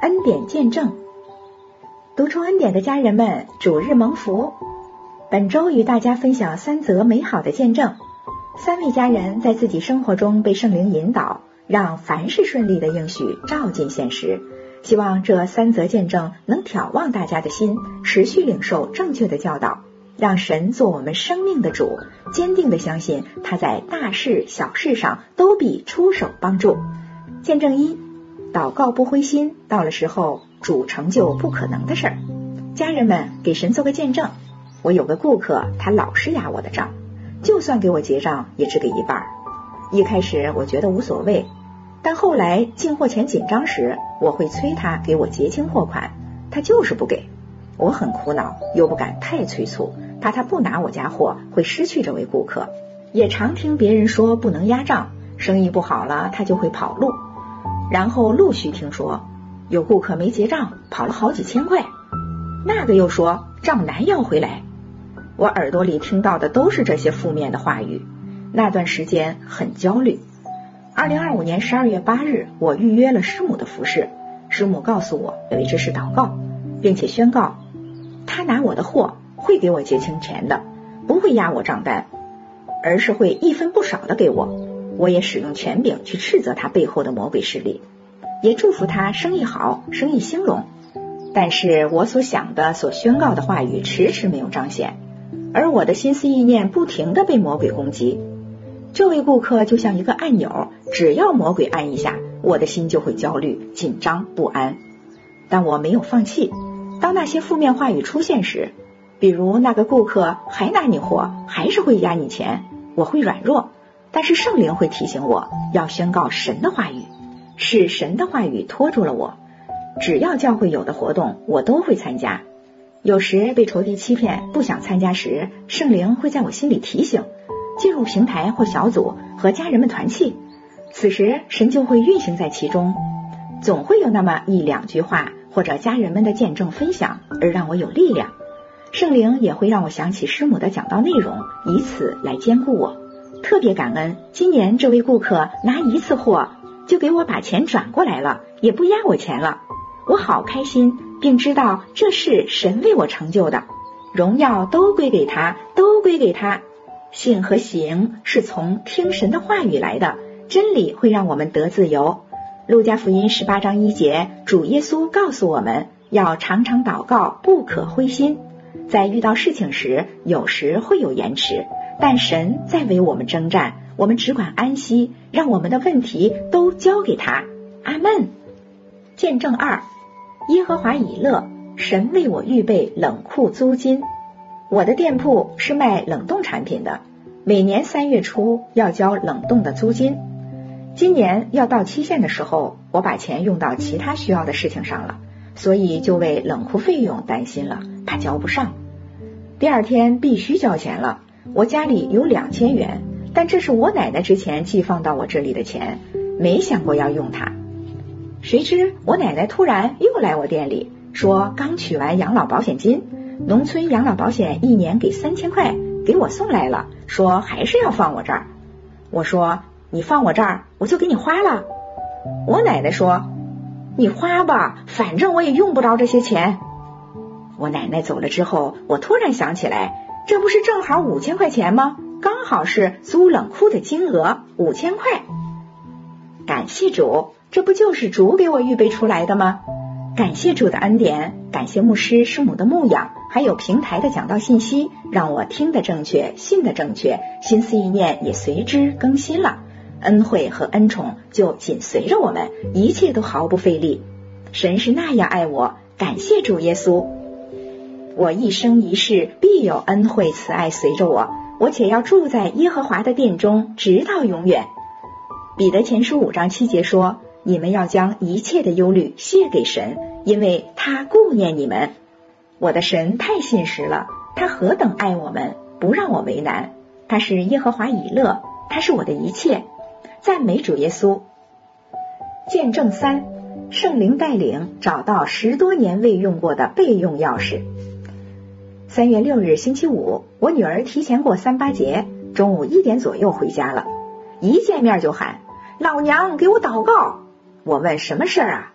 恩典见证。读出恩典的家人们，主日蒙福。本周与大家分享3则美好的见证。3位家人在自己生活中被圣灵引导，让凡事顺利的应许照进现实。希望这3则见证能挑旺大家的心，持续领受正确的教导，让神做我们生命的主，坚定地相信他在大事小事上都必出手帮助。见证1，祷告不灰心，到了时候主成就不可能的事儿。家人们给神做个见证。我有个顾客，他老是压我的账，就算给我结账也只给一半。一开始我觉得无所谓，但后来进货前紧张时，我会催他给我结清货款，他就是不给。我很苦恼，又不敢太催促，怕他不拿我家货会失去这位顾客。也常听别人说不能压账，生意不好了他就会跑路。然后陆续听说有顾客没结账跑了好几千块，那个又说账难要回来。我耳朵里听到的都是这些负面的话语，那段时间很焦虑。2025年12月8日，我预约了师母的服事，师母告诉我有一支是祷告，并且宣告他拿我的货会给我结清钱的，不会压我账单，而是会一分不少的给我。我也使用权柄去斥责他背后的魔鬼势力，也祝福他生意好，生意兴隆。但是我所想的所宣告的话语迟迟没有彰显，而我的心思意念不停地被魔鬼攻击。这位顾客就像一个按钮，只要魔鬼按一下，我的心就会焦虑、紧张、不安。但我没有放弃。当那些负面话语出现时，比如那个顾客还拿你货，还是会压你钱，我会软弱。但是圣灵会提醒我要宣告神的话语，是神的话语拖住了我。只要教会有的活动，我都会参加。有时被仇敌欺骗，不想参加时，圣灵会在我心里提醒，进入平台或小组和家人们团契，此时神就会运行在其中。总会有那么1-2句话或者家人们的见证分享，而让我有力量。圣灵也会让我想起师母的讲道内容，以此来坚固我。特别感恩，今年这位顾客拿1次货就给我把钱转过来了，也不压我钱了。我好开心，并知道这是神为我成就的，荣耀都归给他，都归给他。信和行是从听神的话语来的，真理会让我们得自由。路加福音18章1节，主耶稣告诉我们要常常祷告，不可灰心。在遇到事情时，有时会有延迟，但神在为我们征战，我们只管安息，让我们的问题都交给他。阿们。见证2，耶和华以勒，神为我预备冷库租金。我的店铺是卖冷冻产品的，每年3月初要交冷冻的租金。今年要到期限的时候，我把钱用到其他需要的事情上了，所以就为冷库费用担心了，怕交不上。第2天必须交钱了，我家里有2000元，但这是我奶奶之前寄放到我这里的钱，没想过要用它。谁知我奶奶突然又来我店里，说刚取完养老保险金，农村养老保险1年给3000块，给我送来了，说还是要放我这儿。我说你放我这儿，我就给你花了。我奶奶说你花吧，反正我也用不着这些钱。我奶奶走了之后，我突然想起来，这不是正好5000块钱吗？刚好是租冷库的金额5000块。感谢主，这不就是主给我预备出来的吗？感谢主的恩典，感谢牧师师母的牧养，还有平台的讲道信息，让我听得正确，信得正确，心思意念也随之更新了。恩惠和恩宠就紧随着我们，一切都毫不费力。神是那样爱我，感谢主耶稣。我一生一世必有恩惠慈爱随着我，我且要住在耶和华的殿中，直到永远。彼得前书5章7节说，你们要将一切的忧虑卸给神，因为他顾念你们。我的神太信实了，他何等爱我们，不让我为难。他是耶和华以勒，他是我的一切。赞美主耶稣。见证3，圣灵带领找到10多年未用过的备用钥匙。3月6日星期五，我女儿提前过3-8节，中午1点左右回家了，一见面就喊老娘给我祷告。我问什么事儿啊？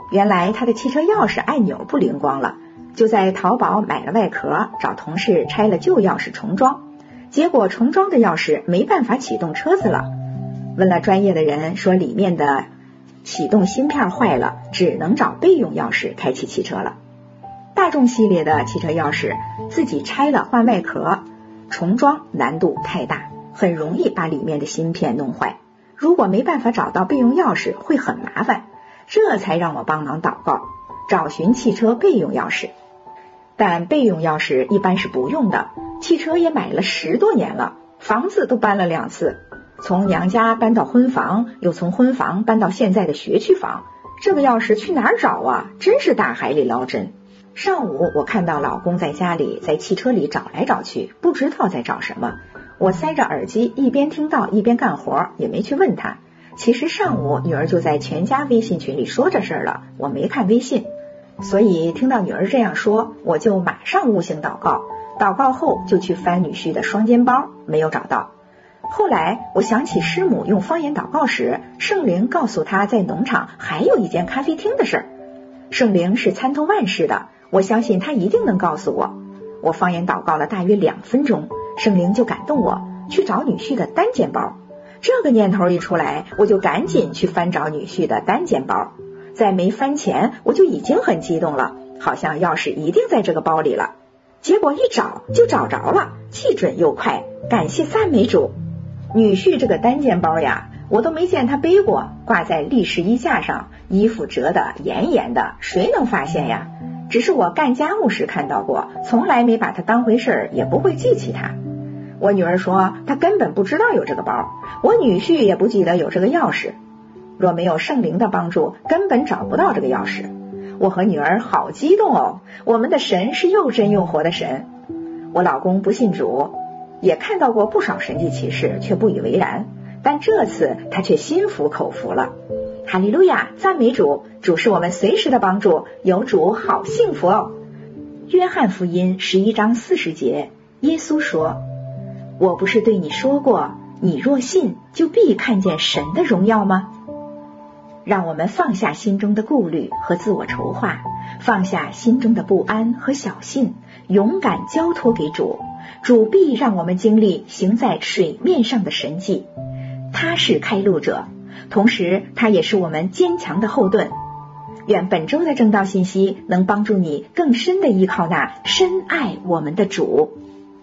原来他的汽车钥匙按钮不灵光了，就在淘宝买了外壳，找同事拆了旧钥匙重装，结果重装的钥匙没办法启动车子了。问了专业的人，说里面的启动芯片坏了，只能找备用钥匙开启汽车了。大众系列的汽车钥匙自己拆了换外壳，重装难度太大，很容易把里面的芯片弄坏。如果没办法找到备用钥匙会很麻烦，这才让我帮忙祷告，找寻汽车备用钥匙。但备用钥匙一般是不用的，汽车也买了10多年了，房子都搬了2次，从娘家搬到婚房，又从婚房搬到现在的学区房，这个钥匙去哪儿找啊？真是大海里捞针。上午我看到老公在家里在汽车里找来找去，不知道在找什么，我塞着耳机一边听到一边干活，也没去问他。其实上午女儿就在全家微信群里说这事儿了，我没看微信，所以听到女儿这样说，我就马上悟性祷告，祷告后就去翻女婿的双肩包，没有找到。后来我想起师母用方言祷告时，圣灵告诉他在农场还有一间咖啡厅的事儿。圣灵是参透万事的，我相信他一定能告诉我。我方言祷告了大约2分钟，圣灵就感动我去找女婿的单肩包。这个念头一出来，我就赶紧去翻找女婿的单肩包。在没翻前我就已经很激动了，好像钥匙一定在这个包里了。结果一找就找着了，既准又快，感谢赞美主。女婿这个单肩包呀，我都没见他背过，挂在立式衣架上，衣服折得严严的，谁能发现呀？只是我干家务时看到过，从来没把它当回事，也不会记起它。我女儿说她根本不知道有这个包，我女婿也不记得有这个钥匙。若没有圣灵的帮助，根本找不到这个钥匙。我和女儿好激动哦，我们的神是又真又活的神。我老公不信主，也看到过不少神迹奇事，却不以为然，但这次他却心服口服了。哈利路亚，赞美主，主是我们随时的帮助，有主好幸福哦。约翰福音11章40节，耶稣说，我不是对你说过，你若信就必看见神的荣耀吗？让我们放下心中的顾虑和自我筹划，放下心中的不安和小信，勇敢交托给主，主必让我们经历行在水面上的神迹。他是开路者，同时他也是我们坚强的后盾。愿本周的正道信息能帮助你更深地依靠那深爱我们的主。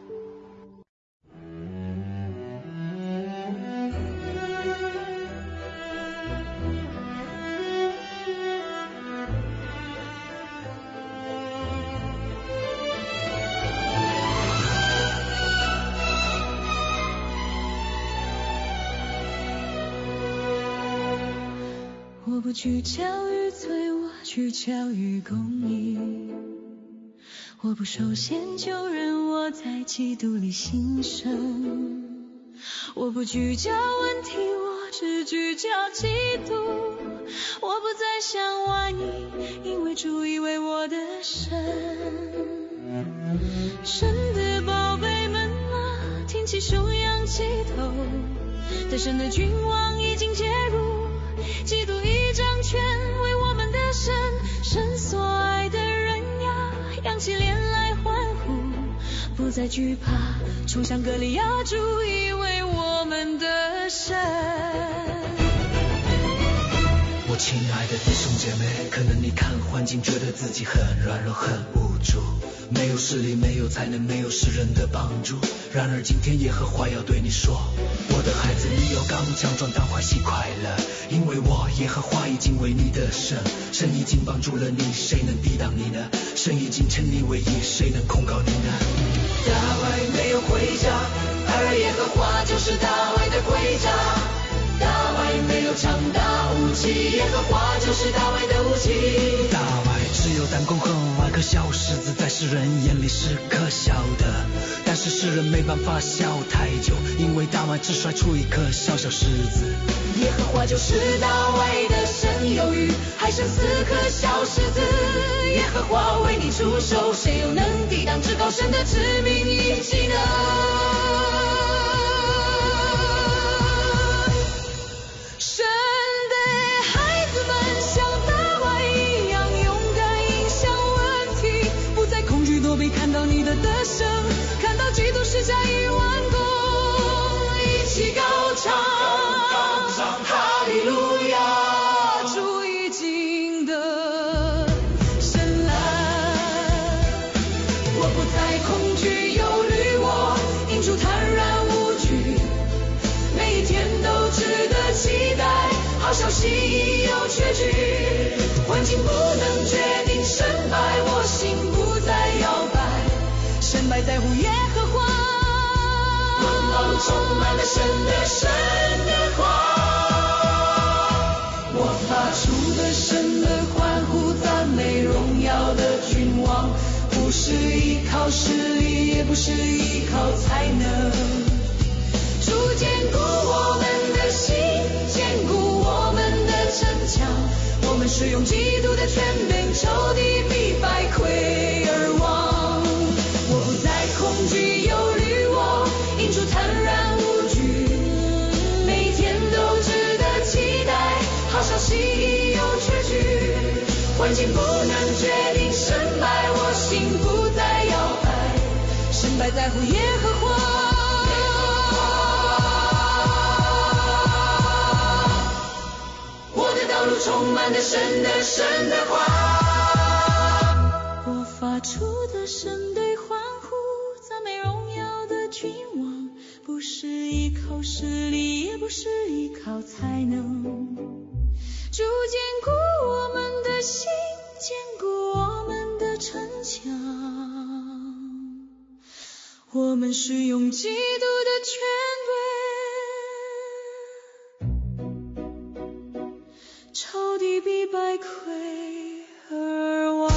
我不聚焦于罪，我聚焦于公义。我不受限救人，我在基督里新生。我不聚焦问题，我只聚焦基督。我不再想万一，因为主已为我的神。神的宝贝们啊，挺起手扬起头，得胜的君王已经介入，基督已掌权，为我们的神，神所爱的人呀，扬起脸来欢呼，不再惧怕，冲向歌利亚，主已为我们的神。 我亲爱的弟兄姐妹，可能你看环境觉得自己很软弱很无助，没有势力，没有才能，没有世人的帮助。然而今天耶和华要对你说，我的孩子，你要刚强壮胆欢喜快乐，因为我耶和华已经为你的神，神已经帮助了你，谁能抵挡你呢？神已经称你为义，谁能控告你呢？大卫没有盔甲，而耶和华就是大卫的盔甲。大卫没有强大武器，耶和华就是大卫的武器。大卫只有胆攻和2颗小狮子，在世人眼里是可笑的，但是世人没办法笑太久，因为大卫只甩出1颗小小狮子。耶和华就是大卫的神，有雨还剩4颗小狮子，耶和华为你出手，谁又能抵挡至高神的致命一击呢？神的孩子们像大卫一的声，看到基督十架已完工，一起高唱哈利路亚，主已经得胜来。我不再恐惧忧虑，我因主坦然无惧，每一天都值得期待，好消息已有确据，环境不能决定胜败，我心不再摇摆，胜败在乎耶和华，我道路充满了神的话，我发出的神的欢呼，赞美荣耀的君王，不是依靠势力，也不是依靠才能，主坚固我们的心，坚固我们的城墙，我们是用基督的权柄，仇敌必败溃而亡。我不再恐惧忧虑，我因主坦然无惧，每天都值得期待，好消息已有确据，环境不能决定胜败，我心不再摇摆，胜败在乎耶和华，道路充满了神的话，我发出的神对欢呼，赞美荣耀的君王，不是依靠势力，也不是依靠才能，主坚固我们的心，坚固我们的城墙，我们是用基督的权柄，仇敌必败溃而亡。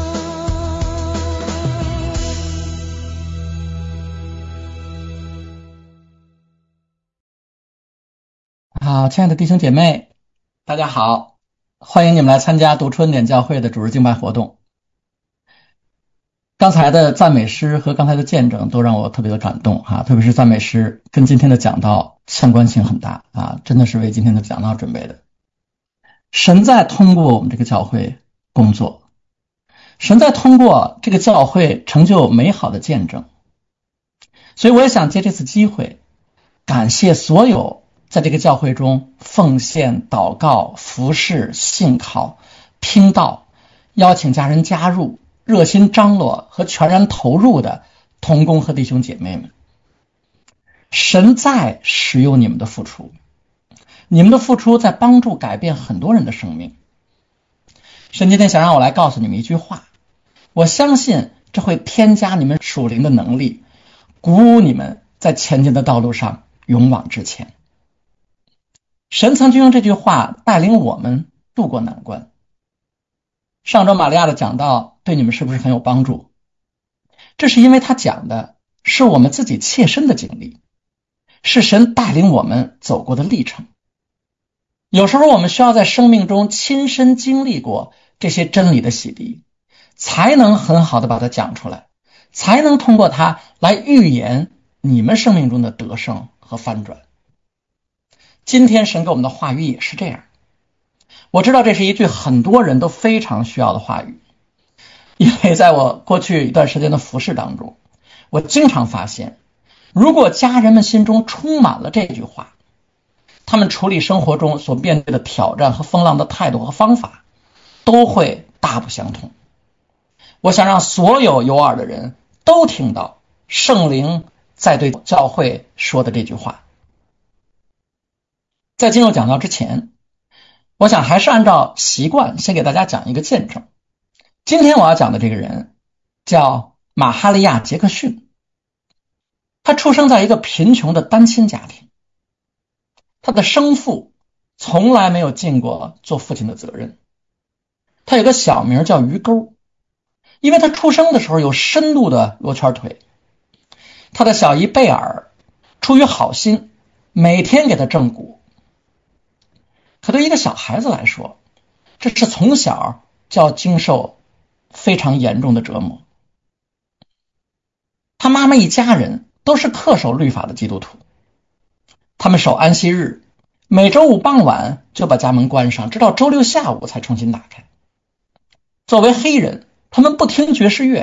好，亲爱的弟兄姐妹，大家好，欢迎你们来参加读春点教会的主日敬拜活动。刚才的赞美诗和刚才的见证都让我特别的感动啊，特别是赞美诗跟今天的讲道相关性很大啊，真的是为今天的讲道准备的。神在通过我们这个教会工作，神在通过这个教会成就美好的见证，所以我也想借这次机会感谢所有在这个教会中奉献、祷告、服侍、信靠、听道、邀请家人加入、热心张罗和全然投入的同工和弟兄姐妹们。神在使用你们的付出，你们的付出在帮助改变很多人的生命。神今天想让我来告诉你们一句话，我相信这会添加你们属灵的能力，鼓舞你们在前进的道路上勇往直前。神曾经用这句话带领我们渡过难关。上周玛利亚的讲道对你们是不是很有帮助？这是因为他讲的是我们自己切身的经历，是神带领我们走过的历程。有时候我们需要在生命中亲身经历过这些真理的洗涤，才能很好的把它讲出来，才能通过它来预言你们生命中的得胜和翻转。今天神给我们的话语也是这样，我知道这是一句很多人都非常需要的话语，因为在我过去一段时间的服事当中，我经常发现，如果家人们心中充满了这句话，他们处理生活中所面对的挑战和风浪的态度和方法都会大不相同。我想让所有有耳的人都听到圣灵在对教会说的这句话。在进入讲道之前，我想还是按照习惯先给大家讲一个见证。今天我要讲的这个人叫马哈利亚·杰克逊，他出生在一个贫穷的单亲家庭，他的生父从来没有尽过做父亲的责任。他有个小名叫鱼钩，因为他出生的时候有深度的罗圈腿。他的小姨贝尔出于好心每天给他正骨，可对一个小孩子来说，这是从小就要经受非常严重的折磨。他妈妈一家人都是恪守律法的基督徒，他们守安息日，每周五傍晚就把家门关上，直到周六下午才重新打开。作为黑人，他们不听爵士乐，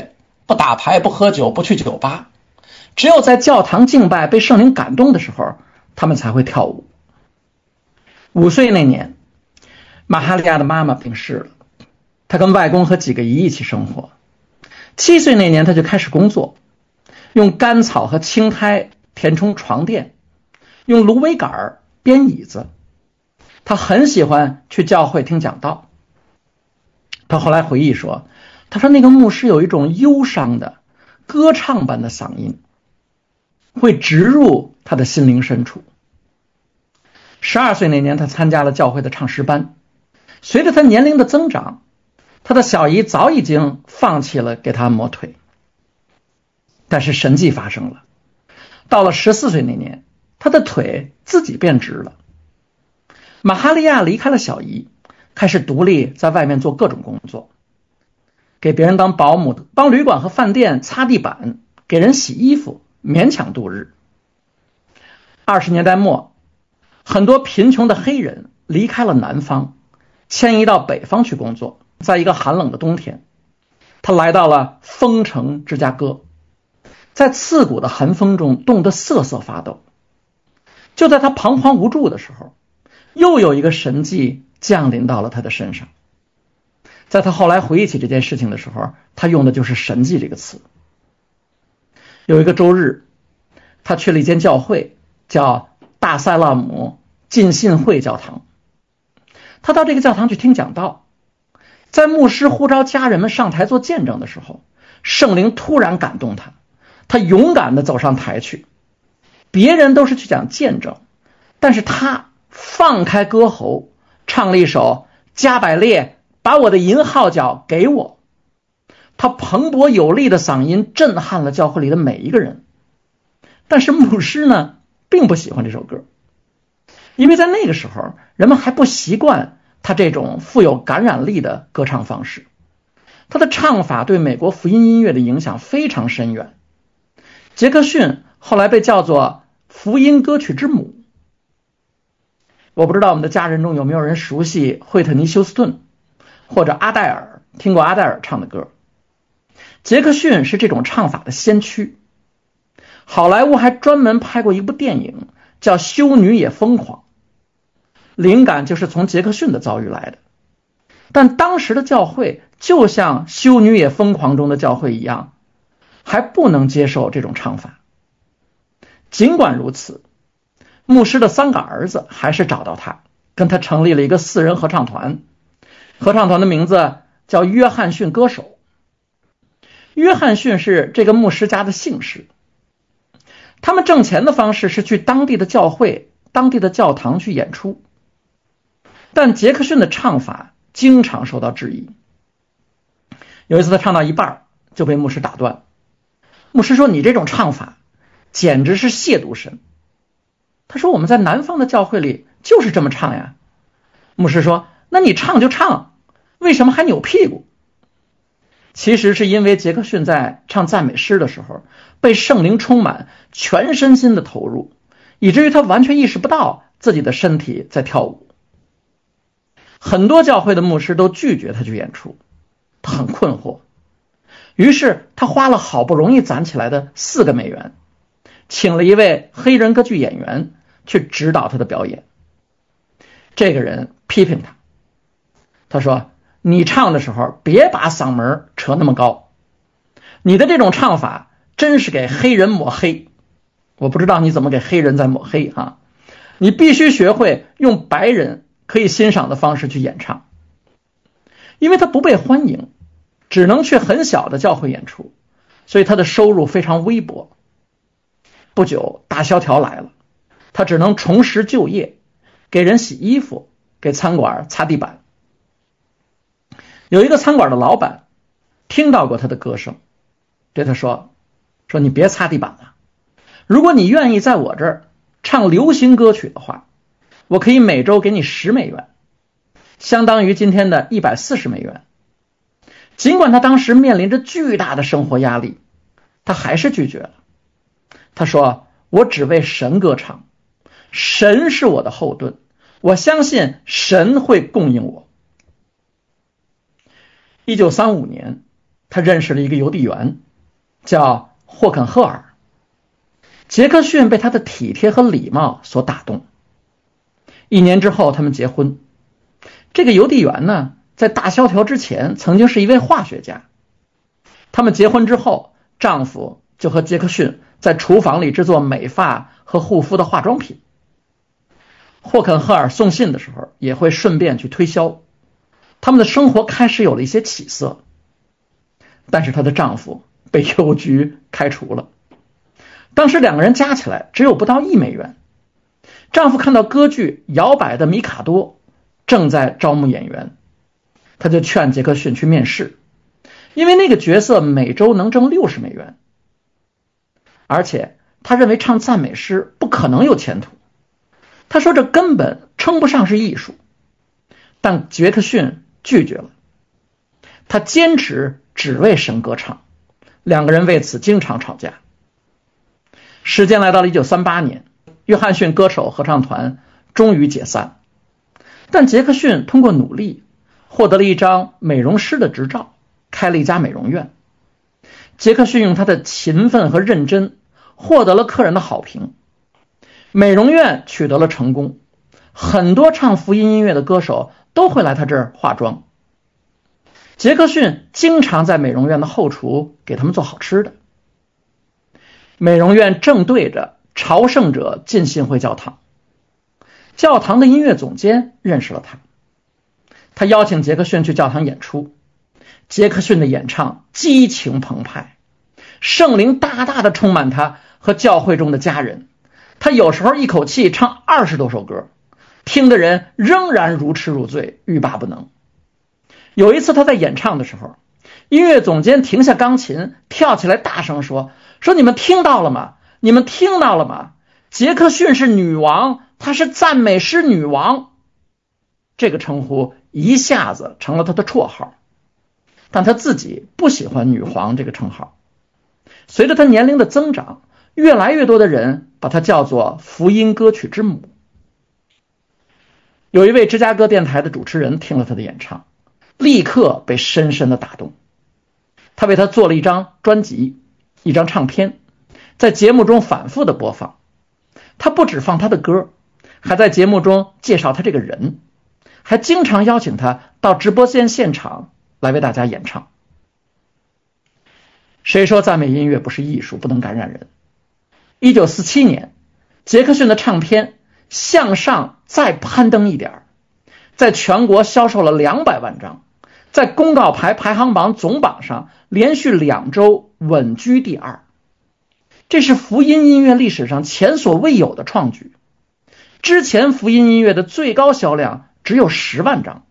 不打牌，不喝酒，不去酒吧，只有在教堂敬拜被圣灵感动的时候，他们才会跳舞。5岁那年，玛哈利亚的妈妈病逝了，她跟外公和几个姨一起生活。7岁那年，她就开始工作，用干草和青苔填充床垫，用芦苇杆编椅子。她很喜欢去教会听讲道。她后来回忆说，她说那个牧师有一种忧伤的歌唱般的嗓音，会植入她的心灵深处。12岁那年，她参加了教会的唱诗班。随着她年龄的增长，她的小姨早已经放弃了给她按摩腿。但是神迹发生了，到了14岁那年，她的腿自己变直了。玛哈利亚离开了小姨，开始独立在外面做各种工作，给别人当保姆，帮旅馆和饭店擦地板，给人洗衣服，勉强度日。20年代末，很多贫穷的黑人离开了南方，迁移到北方去工作。在一个寒冷的冬天，他来到了风城芝加哥，在刺骨的寒风中冻得瑟瑟发抖。就在他彷徨无助的时候，又有一个神迹降临到了他的身上。在他后来回忆起这件事情的时候，他用的就是神迹这个词。有一个周日，他去了一间教会，叫大塞拉姆浸信会教堂。他到这个教堂去听讲道，在牧师呼召家人们上台做见证的时候，圣灵突然感动他，他勇敢地走上台去。别人都是去讲见证，但是他放开歌喉，唱了一首加百列把我的银号角给我。他蓬勃有力的嗓音震撼了教会里的每一个人。但是牧师呢，并不喜欢这首歌，因为在那个时候人们还不习惯他这种富有感染力的歌唱方式。他的唱法对美国福音音乐的影响非常深远。杰克逊后来被叫做福音歌曲之母。我不知道我们的家人中有没有人熟悉惠特尼休斯顿或者阿黛尔，听过阿黛尔唱的歌。杰克逊是这种唱法的先驱。好莱坞还专门拍过一部电影叫《修女也疯狂》，灵感就是从杰克逊的遭遇来的。但当时的教会就像《修女也疯狂》中的教会一样，还不能接受这种唱法。尽管如此，牧师的3个儿子还是找到他，跟他成立了一个4人合唱团。合唱团的名字叫约翰逊歌手。约翰逊是这个牧师家的姓氏。他们挣钱的方式是去当地的教会、当地的教堂去演出。但杰克逊的唱法经常受到质疑。有一次他唱到一半就被牧师打断。牧师说，你这种唱法简直是亵渎神。他说，我们在南方的教会里就是这么唱呀。牧师说，那你唱就唱，为什么还扭屁股？其实是因为杰克逊在唱赞美诗的时候被圣灵充满，全身心的投入，以至于他完全意识不到自己的身体在跳舞。很多教会的牧师都拒绝他去演出，他很困惑。于是他花了好不容易攒起来的4个美元，请了一位黑人歌剧演员去指导他的表演。这个人批评他，他说，你唱的时候别把嗓门扯那么高，你的这种唱法真是给黑人抹黑。我不知道你怎么给黑人在抹黑啊！你必须学会用白人可以欣赏的方式去演唱。因为他不被欢迎，只能去很小的教会演出，所以他的收入非常微薄。不久大萧条来了，他只能重拾就业，给人洗衣服，给餐馆擦地板。有一个餐馆的老板听到过他的歌声，对他说你别擦地板了，如果你愿意在我这儿唱流行歌曲的话，我可以每周给你10美元，相当于今天的140美元。尽管他当时面临着巨大的生活压力，他还是拒绝了。他说，我只为神歌唱，神是我的后盾，我相信神会供应我。1935年，他认识了一个邮递员， 叫霍肯赫尔。杰克逊被他的体贴和礼貌所打动。1年之后他们结婚。这个邮递员呢，在大萧条之前曾经是一位化学家。他们结婚之后，丈夫就和杰克逊在厨房里制作美发和护肤的化妆品。霍肯赫尔送信的时候也会顺便去推销。他们的生活开始有了一些起色。但是她的丈夫被邮局开除了。当时2个人加起来只有不到$1美元。丈夫看到歌剧《摇摆的米卡多》正在招募演员，他就劝杰克逊去面试，因为那个角色每周能挣$60美元，而且他认为唱赞美诗不可能有前途。他说这根本称不上是艺术。但杰克逊拒绝了，他坚持只为神歌唱，2个人为此经常吵架。时间来到了1938年，约翰逊歌手合唱团终于解散。但杰克逊通过努力获得了一张美容师的执照，开了一家美容院。杰克逊用他的勤奋和认真获得了客人的好评，美容院取得了成功，很多唱福音音乐的歌手都会来他这儿化妆。杰克逊经常在美容院的后厨给他们做好吃的。美容院正对着朝圣者浸信会教堂，教堂的音乐总监认识了他，他邀请杰克逊去教堂演出。杰克逊的演唱激情澎湃，圣灵大大的充满他和教会中的家人。他有时候一口气唱20多首歌，听的人仍然如痴如醉，欲罢不能。有一次他在演唱的时候，音乐总监停下钢琴，跳起来大声说你们听到了吗？你们听到了吗？杰克逊是女王，她是赞美诗女王。这个称呼一下子成了他的绰号，但他自己不喜欢女皇这个称号。随着他年龄的增长，越来越多的人把他叫做福音歌曲之母。有一位芝加哥电台的主持人听了他的演唱，立刻被深深的打动。他为他做了一张专辑，一张唱片，在节目中反复的播放。他不只放他的歌，还在节目中介绍他这个人，还经常邀请他到直播间现场来为大家演唱。谁说赞美音乐不是艺术，不能感染人？1947年，杰克逊的唱片《向上再攀登一点》在全国销售了200万张，在公告牌排行榜总榜上连续2周稳居第2。这是福音音乐历史上前所未有的创举。之前福音音乐的最高销量只有10万张。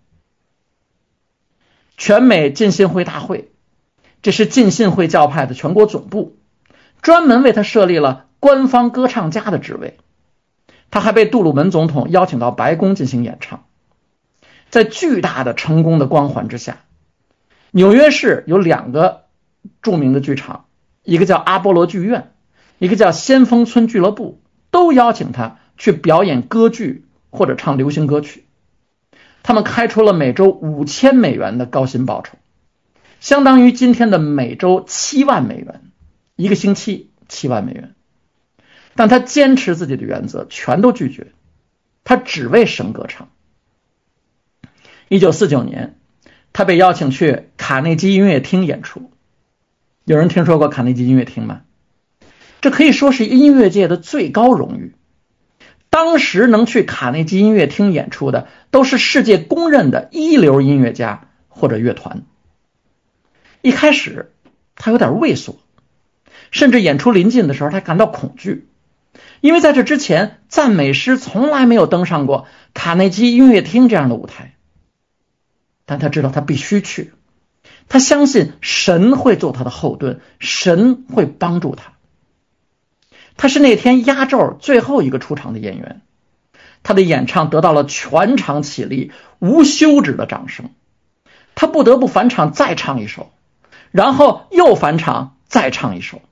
全美浸信会大会，这是浸信会教派的全国总部，专门为他设立了官方歌唱家的职位。他还被杜鲁门总统邀请到白宫进行演唱。在巨大的成功的光环之下，纽约市有2个著名的剧场，一个叫阿波罗剧院，一个叫先锋村俱乐部，都邀请他去表演歌剧或者唱流行歌曲。他们开出了每周5000美元的高薪报酬，相当于今天的每周7万美元，一个星期7万美元。但他坚持自己的原则，全都拒绝，他只为神歌唱。1949年，他被邀请去卡内基音乐厅演出。有人听说过卡内基音乐厅吗？这可以说是音乐界的最高荣誉。当时能去卡内基音乐厅演出的都是世界公认的一流音乐家或者乐团。一开始他有点畏缩，甚至演出临近的时候他感到恐惧，因为在这之前赞美诗从来没有登上过卡内基音乐厅这样的舞台。但他知道他必须去，他相信神会做他的后盾，神会帮助他。他是那天压轴最后一个出场的演员，他的演唱得到了全场起立无休止的掌声。他不得不返场再唱一首，然后又返场再唱一首。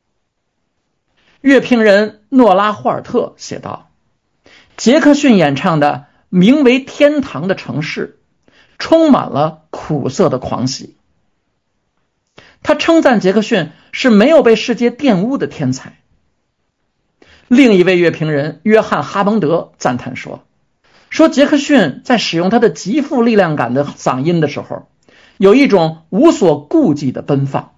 乐评人诺拉·霍尔特写道，杰克逊演唱的名为天堂的城市充满了苦涩的狂喜。 他称赞杰克逊是没有被世界玷污的天才。另一位乐评人约翰·哈蒙德赞叹说杰克逊在使用他的极富力量感的嗓音的时候，有一种无所顾忌的奔放。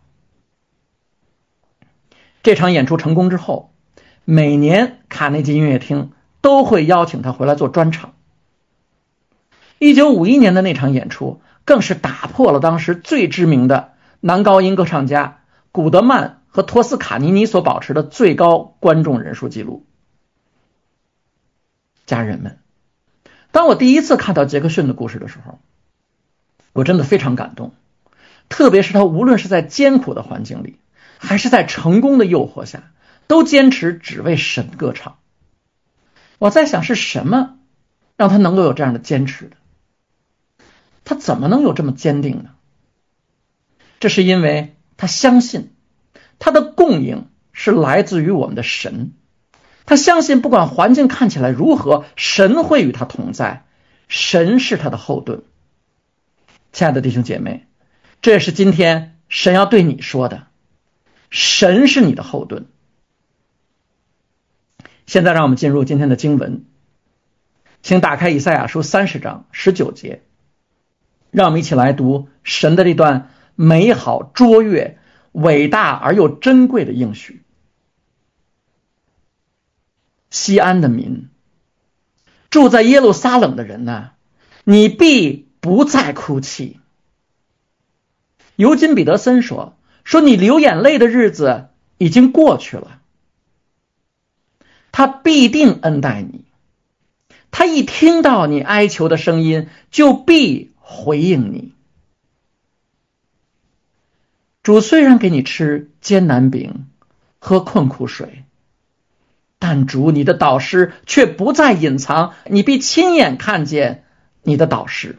这场演出成功之后，每年卡内基音乐厅都会邀请他回来做专场。1951年的那场演出更是打破了当时最知名的男高音歌唱家古德曼和托斯卡尼尼所保持的最高观众人数记录。家人们，当我第一次看到杰克逊的故事的时候，我真的非常感动，特别是他无论是在艰苦的环境里，还是在成功的诱惑下，都坚持只为神歌唱。我在想，是什么让他能够有这样的坚持的？他怎么能有这么坚定呢？这是因为他相信他的供应是来自于我们的神，他相信不管环境看起来如何，神会与他同在，神是他的后盾。亲爱的弟兄姐妹，这也是今天神要对你说的，神是你的后盾。现在让我们进入今天的经文，请打开以赛亚书30章19节，让我们一起来读神的这段美好、卓越、伟大而又珍贵的应许。西安的民，住在耶路撒冷的人啊，你必不再哭泣。尤金·彼得森说你流眼泪的日子已经过去了，他必定恩待你，他一听到你哀求的声音，就必回应你。主虽然给你吃艰难饼，喝困苦水，但主你的导师却不再隐藏，你必亲眼看见你的导师。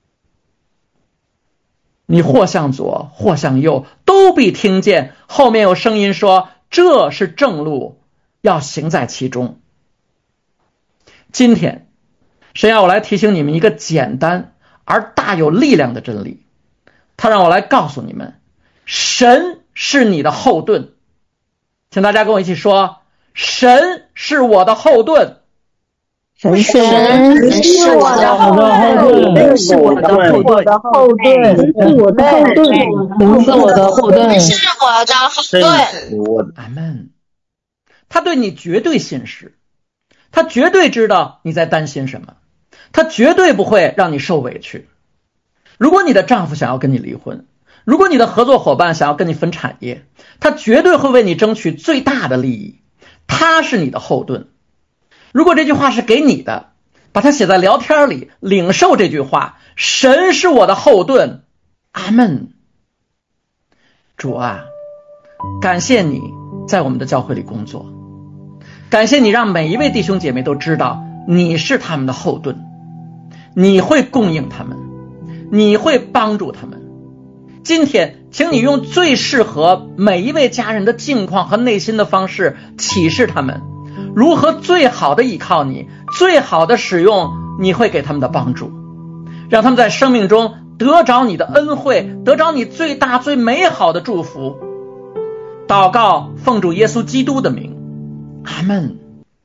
你或向左或向右，都必听见后面有声音说，这是正路，要行在其中。今天神要我来提醒你们一个简单而大有力量的真理，他让我来告诉你们，神是你的后盾。请大家跟我一起说，神是我的后盾。 神是我的后盾，是我的后盾，是我的后盾，是我的后盾，是我的后盾。 阿们。他对你绝对信实，他绝对知道你在担心什么，他绝对不会让你受委屈。如果你的丈夫想要跟你离婚，如果你的合作伙伴想要跟你分产业，他绝对会为你争取最大的利益，他是你的后盾。如果这句话是给你的，把它写在聊天里，领受这句话，神是我的后盾。阿们。主啊，感谢你在我们的教会里工作，感谢你让每一位弟兄姐妹都知道你是他们的后盾，你会供应他们，你会帮助他们。今天请你用最适合每一位家人的境况和内心的方式启示他们如何最好的依靠你，最好的使用你会给他们的帮助，让他们在生命中得着你的恩惠，得着你最大最美好的祝福。祷告奉主耶稣基督的名，阿们。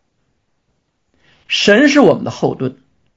神是我们的后盾。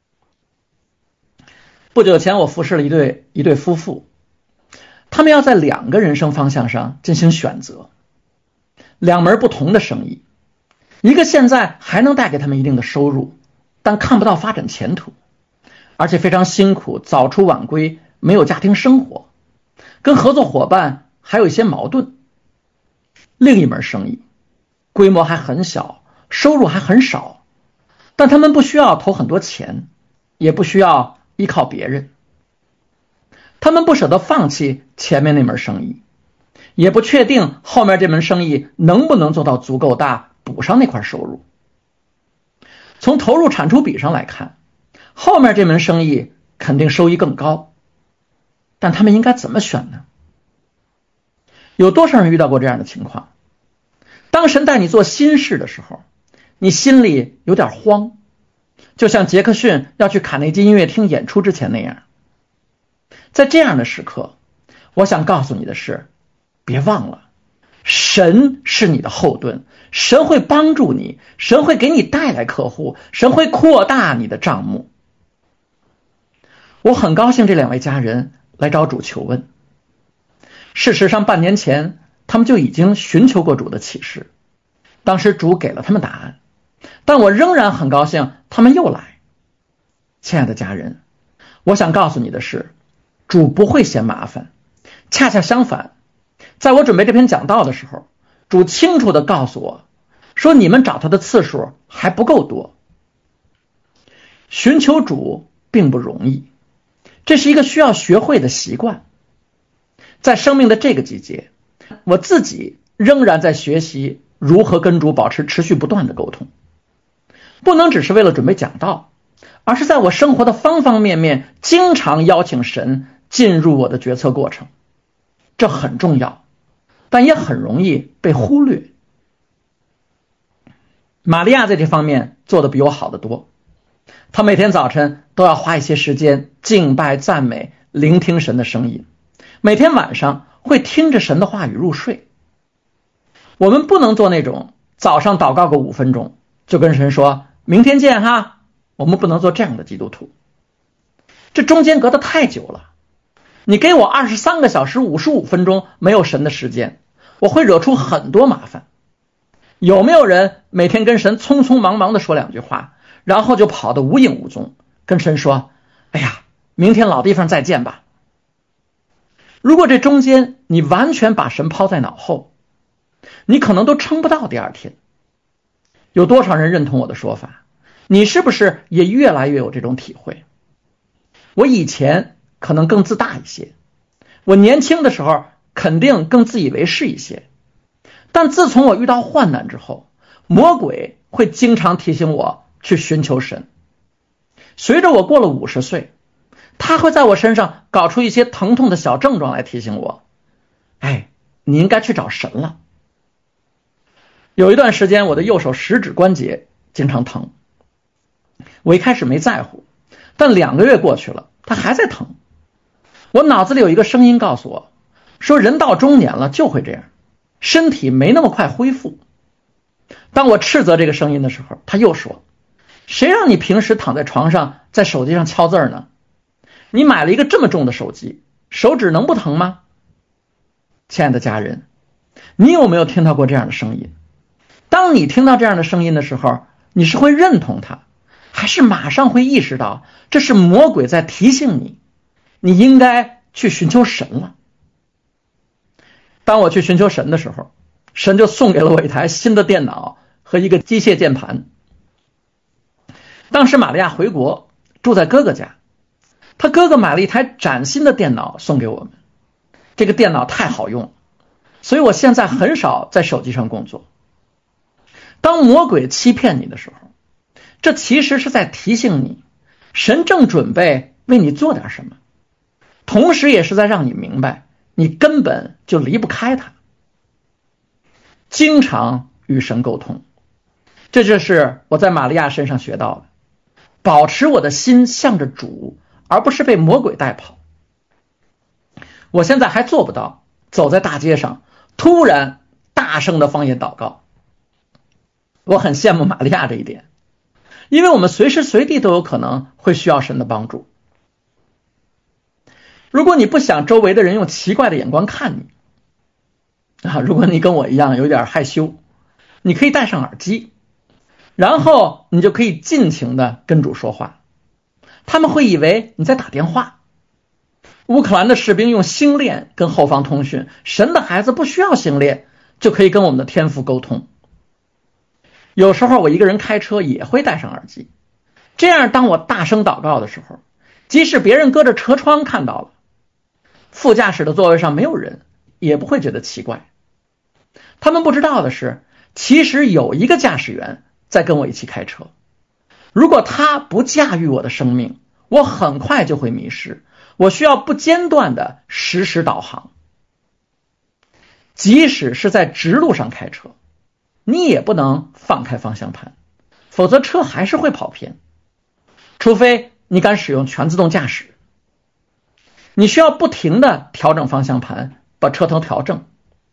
不久前我服侍了一对夫妇，他们要在2个人生方向上进行选择，2门不同的生意，一个现在还能带给他们一定的收入，但看不到发展前途，而且非常辛苦，早出晚归，没有家庭生活，跟合作伙伴还有一些矛盾。另一门生意规模还很小，收入还很少，但他们不需要投很多钱，也不需要依靠别人，他们不舍得放弃前面那门生意，也不确定后面这门生意能不能做到足够大，补上那块收入。从投入产出比上来看，后面这门生意肯定收益更高，但他们应该怎么选呢？有多少人遇到过这样的情况？当神带你做新事的时候，你心里有点慌，就像杰克逊要去卡内基音乐厅演出之前那样。在这样的时刻，我想告诉你的是， 别忘了，神是你的后盾，神会帮助你，神会给你带来客户，神会扩大你的账目。我很高兴这2位家人来找主求问。事实上半年前他们就已经寻求过主的启示，当时主给了他们答案，但我仍然很高兴他们又来。亲爱的家人，我想告诉你的是，主不会嫌麻烦，恰恰相反，在我准备这篇讲道的时候，主清楚地告诉我说，你们找他的次数还不够多。寻求主并不容易，这是一个需要学会的习惯。在生命的这个季节，我自己仍然在学习如何跟主保持持续不断的沟通，不能只是为了准备讲道，而是在我生活的方方面面经常邀请神进入我的决策过程。这很重要，但也很容易被忽略。玛利亚在这方面做得比我好得多，她每天早晨都要花一些时间敬拜赞美，聆听神的声音，每天晚上会听着神的话语入睡。我们不能做那种早上祷告个5分钟就跟神说明天见哈，我们不能做这样的基督徒。这中间隔得太久了，你给我23个小时55分钟没有神的时间，我会惹出很多麻烦。有没有人每天跟神匆匆忙忙的说2句话，然后就跑得无影无踪，跟神说哎呀，明天老地方再见吧。如果这中间你完全把神抛在脑后，你可能都撑不到第2天。有多少人认同我的说法？你是不是也越来越有这种体会？我以前可能更自大一些，我年轻的时候肯定更自以为是一些，但自从我遇到患难之后，魔鬼会经常提醒我去寻求神。随着我过了50岁，他会在我身上搞出一些疼痛的小症状来提醒我，哎，你应该去找神了。有一段时间我的右手食指关节经常疼，我一开始没在乎，但2个月过去了，它还在疼。我脑子里有一个声音告诉我说，人到中年了就会这样，身体没那么快恢复。当我斥责这个声音的时候，他又说，谁让你平时躺在床上在手机上敲字呢？你买了一个这么重的手机，手指能不疼吗？亲爱的家人，你有没有听到过这样的声音？当你听到这样的声音的时候，你是会认同它，还是马上会意识到这是魔鬼在提醒你，你应该去寻求神了？当我去寻求神的时候，神就送给了我一台新的电脑和一个机械键盘。当时玛利亚回国，住在哥哥家，他哥哥买了一台崭新的电脑送给我们。这个电脑太好用，所以我现在很少在手机上工作。当魔鬼欺骗你的时候，这其实是在提醒你，神正准备为你做点什么，同时也是在让你明白，你根本就离不开他。经常与神沟通，这就是我在玛利亚身上学到的，保持我的心向着主，而不是被魔鬼带跑。我现在还做不到走在大街上突然大声的方言祷告，我很羡慕玛利亚这一点，因为我们随时随地都有可能会需要神的帮助。如果你不想周围的人用奇怪的眼光看你如果你跟我一样有点害羞，你可以戴上耳机，然后你就可以尽情的跟主说话，他们会以为你在打电话。乌克兰的士兵用星链跟后方通讯，神的孩子不需要星链就可以跟我们的天父沟通。有时候我一个人开车也会戴上耳机，这样当我大声祷告的时候，即使别人隔着车窗看到了，副驾驶的座位上没有人，也不会觉得奇怪。他们不知道的是，其实有一个驾驶员在跟我一起开车，如果他不驾驭我的生命，我很快就会迷失，我需要不间断的实时导航。即使是在直路上开车，你也不能放开方向盘，否则车还是会跑偏，除非你敢使用全自动驾驶。你需要不停的调整方向盘，把车头调正，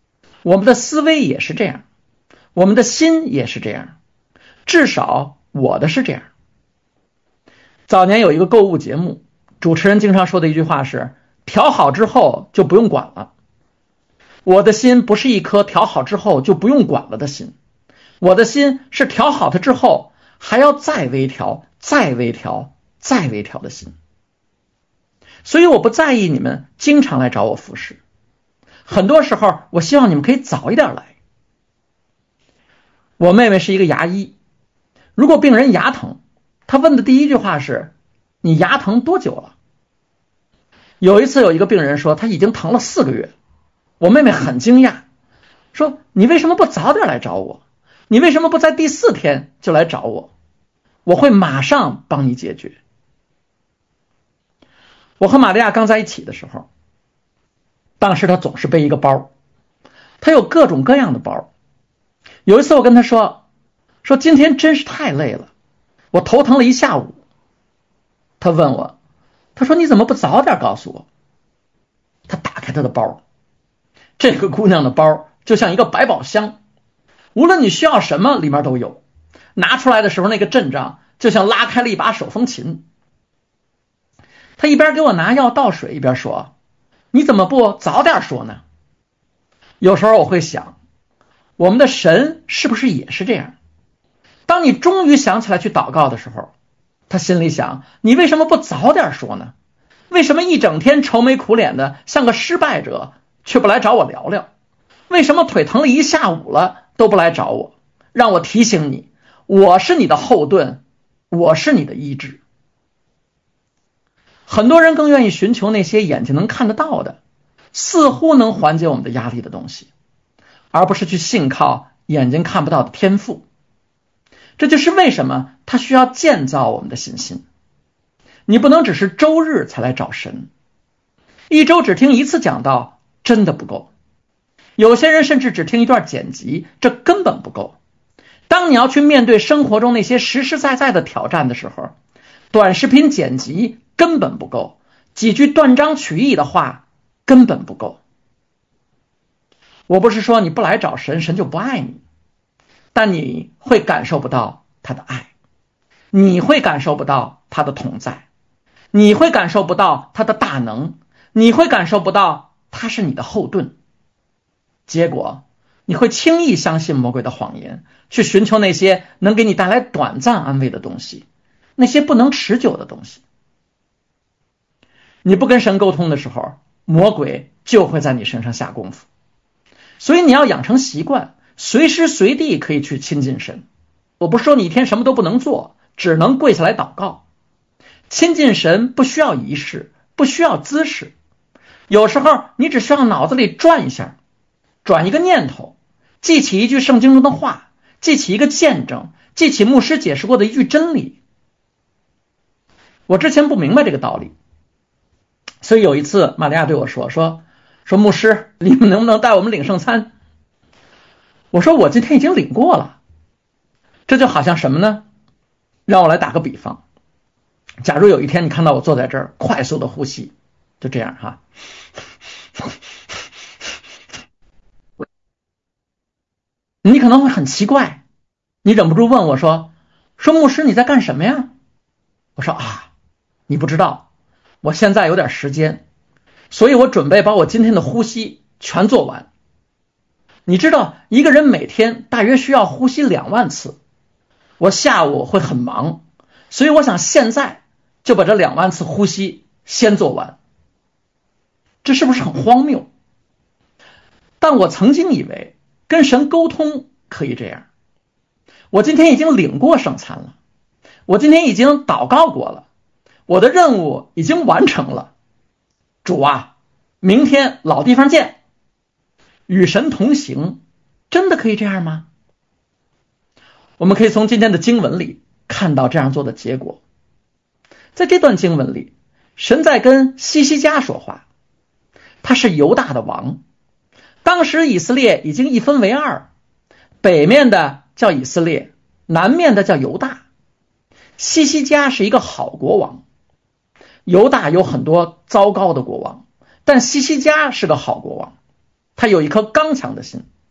我们的思维也是这样，我们的心也是这样，至少我的是这样。早年有一个购物节目，主持人经常说的一句话是，调好之后就不用管了。我的心不是一颗调好之后就不用管了的心，我的心是调好它之后还要再微调、再微调、再微调的心。所以我不在意你们经常来找我服侍，很多时候我希望你们可以早一点来。我妹妹是一个牙医，如果病人牙疼，她问的第一句话是，你牙疼多久了？有一次有一个病人说他已经疼了4个月，我妹妹很惊讶，说你为什么不早点来找我？你为什么不在第4天就来找我？我会马上帮你解决。我和玛利亚刚在一起的时候，当时她总是背一个包，她有各种各样的包。有一次我跟她说今天真是太累了，我头疼了一下午。她问我，她说你怎么不早点告诉我？她打开她的包，这个姑娘的包就像一个百宝箱，无论你需要什么里面都有，拿出来的时候那个阵仗就像拉开了一把手风琴。她一边给我拿药倒水，一边说，你怎么不早点说呢？有时候我会想，我们的神是不是也是这样？当你终于想起来去祷告的时候，他心里想，你为什么不早点说呢？为什么一整天愁眉苦脸的像个失败者，却不来找我聊聊？为什么腿疼了一下午了都不来找我？让我提醒你，我是你的后盾，我是你的医治。很多人更愿意寻求那些眼睛能看得到的，似乎能缓解我们的压力的东西，而不是去信靠眼睛看不到的天赋。这就是为什么他需要建造我们的信心。你不能只是周日才来找神，一周只听1次讲道真的不够，有些人甚至只听一段剪辑，这根本不够。当你要去面对生活中那些实实在在的挑战的时候，短视频剪辑根本不够，几句断章取义的话根本不够。我不是说你不来找神，神就不爱你，但你会感受不到他的爱，你会感受不到他的同在，你会感受不到他的大能，你会感受不到他是你的后盾。结果你会轻易相信魔鬼的谎言，去寻求那些能给你带来短暂安慰的东西，那些不能持久的东西。你不跟神沟通的时候，魔鬼就会在你身上下功夫。所以你要养成习惯，随时随地可以去亲近神。我不是说你一天什么都不能做，只能跪下来祷告。亲近神不需要仪式，不需要姿势，有时候你只需要脑子里转一下，转一个念头，记起一句圣经中的话，记起一个见证，记起牧师解释过的一句真理。我之前不明白这个道理，所以有一次玛利亚对我说牧师，你们能不能带我们领圣餐？我说我今天已经领过了。这就好像什么呢？让我来打个比方，假如有一天你看到我坐在这儿快速的呼吸，就这样哈，你可能会很奇怪，你忍不住问我说牧师你在干什么呀？我说你不知道，我现在有点时间，所以我准备把我今天的呼吸全做完。你知道一个人每天大约需要呼吸2万次，我下午会很忙，所以我想现在就把这2万次呼吸先做完。这是不是很荒谬？但我曾经以为跟神沟通可以这样。我今天已经领过圣餐了，我今天已经祷告过了，我的任务已经完成了。主啊，明天老地方见。与神同行，真的可以这样吗？我们可以从今天的经文里看到这样做的结果。在这段经文里，神在跟西西家说话，他是犹大的王。当时以色列已经一分为二，北面的叫以色列，南面的叫犹大。西西家是一个好国王，犹大有很多糟糕的国王，但西西家是个好国王，他有一颗刚强的心，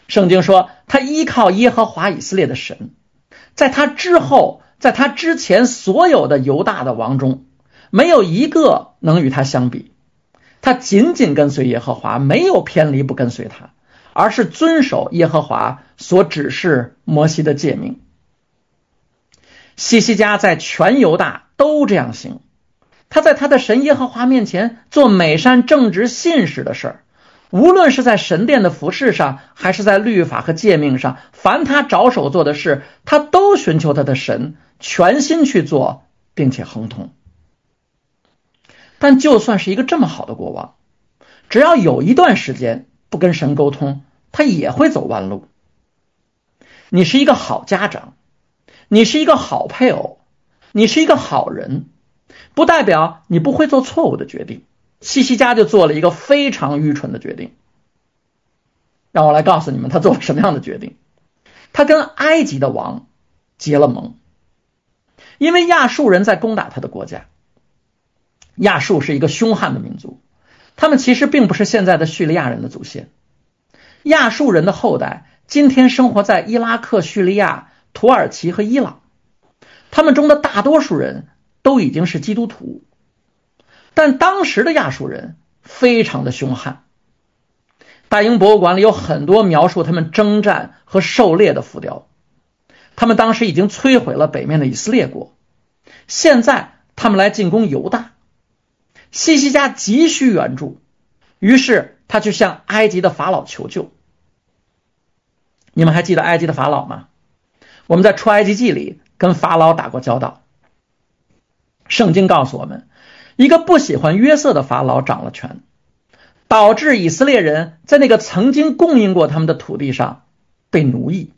圣经说他依靠耶和华以色列的神，在他之后，在他之前所有的犹大的王中，没有一个能与他相比。他紧紧跟随耶和华，没有偏离不跟随他，而是遵守耶和华所指示摩西的诫命。西西家在全犹大都这样行，他在他的神耶和华面前做美善正直信实的事儿，无论是在神殿的服事上，还是在律法和诫命上，凡他着手做的事，他都寻求他的神，全心去做，并且亨通。但就算是一个这么好的国王，只要有一段时间不跟神沟通，他也会走弯路。你是一个好家长，你是一个好配偶，你是一个好人，不代表你不会做错误的决定。西西家就做了一个非常愚蠢的决定。让我来告诉你们他做了什么样的决定。他跟埃及的王结了盟，因为亚述人在攻打他的国家。亚述是一个凶悍的民族，他们其实并不是现在的叙利亚人的祖先。亚述人的后代今天生活在伊拉克、叙利亚、土耳其和伊朗，他们中的大多数人都已经是基督徒。但当时的亚述人非常的凶悍，大英博物馆里有很多描述他们征战和狩猎的浮雕。他们当时已经摧毁了北面的以色列国，现在他们来进攻犹大。西西家急需援助，于是他去向埃及的法老求救。你们还记得埃及的法老吗？我们在出埃及记里跟法老打过交道。圣经告诉我们，一个不喜欢约瑟的法老掌了权，导致以色列人在那个曾经供应过他们的土地上被奴役。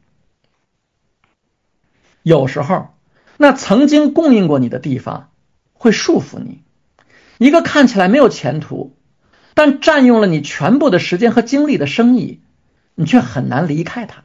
有时候那曾经供应过你的地方会束缚你，一个看起来没有前途但占用了你全部的时间和精力的生意，你却很难离开它。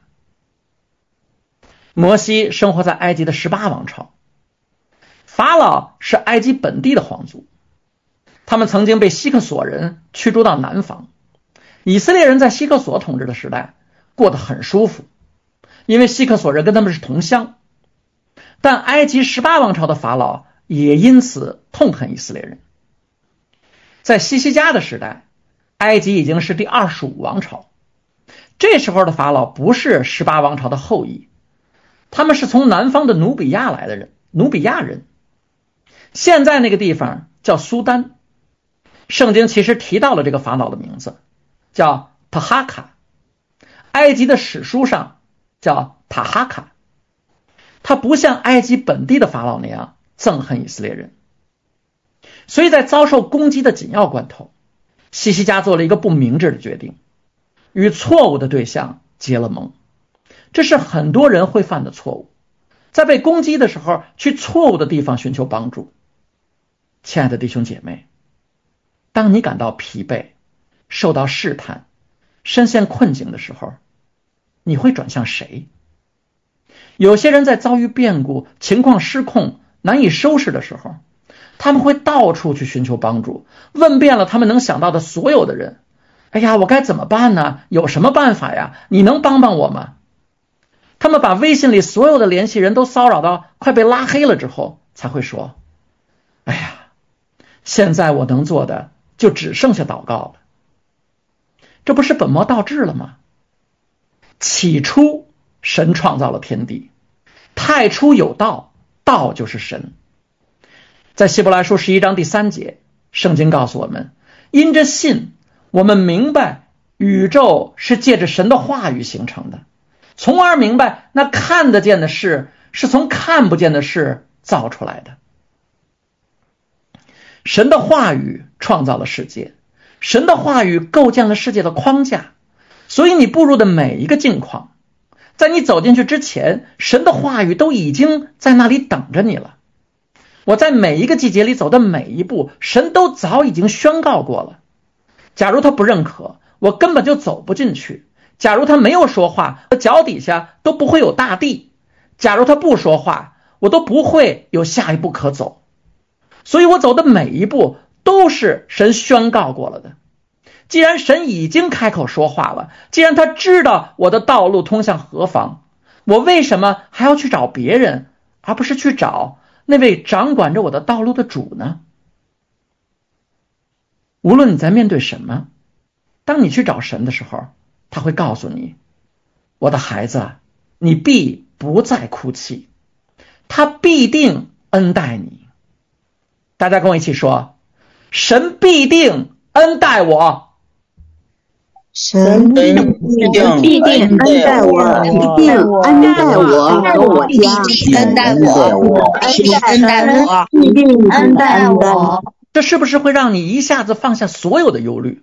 摩西生活在埃及的18王朝，法老是埃及本地的皇族，他们曾经被希克索人驱逐到南方。以色列人在希克索统治的时代过得很舒服，因为希克索人跟他们是同乡。但埃及18王朝的法老也因此痛恨以色列人。在西西家的时代，埃及已经是第25王朝，这时候的法老不是18王朝的后裔，他们是从南方的努比亚来的人，努比亚人。现在那个地方叫苏丹，圣经其实提到了这个法老的名字，叫塔哈卡，埃及的史书上叫塔哈卡。他不像埃及本地的法老那样憎恨以色列人，所以在遭受攻击的紧要关头，西西家做了一个不明智的决定，与错误的对象结了盟。这是很多人会犯的错误，在被攻击的时候去错误的地方寻求帮助。亲爱的弟兄姐妹，当你感到疲惫、受到试探、深陷困境的时候，你会转向谁？有些人在遭遇变故、情况失控、难以收拾的时候，他们会到处去寻求帮助，问遍了他们能想到的所有的人。哎呀，我该怎么办呢？有什么办法呀？你能帮帮我吗？他们把微信里所有的联系人都骚扰到快被拉黑了之后，才会说，哎呀，现在我能做的就只剩下祷告了。这不是本末倒置了吗？起初神创造了天地，太初有道，道就是神。在希伯来书11章第3节，圣经告诉我们，因着信，我们明白宇宙是借着神的话语形成的，从而明白那看得见的事是从看不见的事造出来的。神的话语创造了世界，神的话语构建了世界的框架，所以你步入的每一个境况，在你走进去之前，神的话语都已经在那里等着你了。我在每一个季节里走的每一步，神都早已经宣告过了。假如他不认可，我根本就走不进去。假如他没有说话，我脚底下都不会有大地。假如他不说话，我都不会有下一步可走。所以我走的每一步都是神宣告过了的。 既然神已经开口说话了，既然他知道我的道路通向何方，我为什么还要去找别人，而不是去找那位掌管着我的道路的主呢？无论你在面对什么，当你去找神的时候，他会告诉你，我的孩子，你必不再哭泣，他必定恩待你。大家跟我一起说，神必定恩待我。 神必定恩待我，必定恩待我和我家， 恩待我，恩待我， 必定恩待我。 这是不是会让你一下子放下所有的忧虑？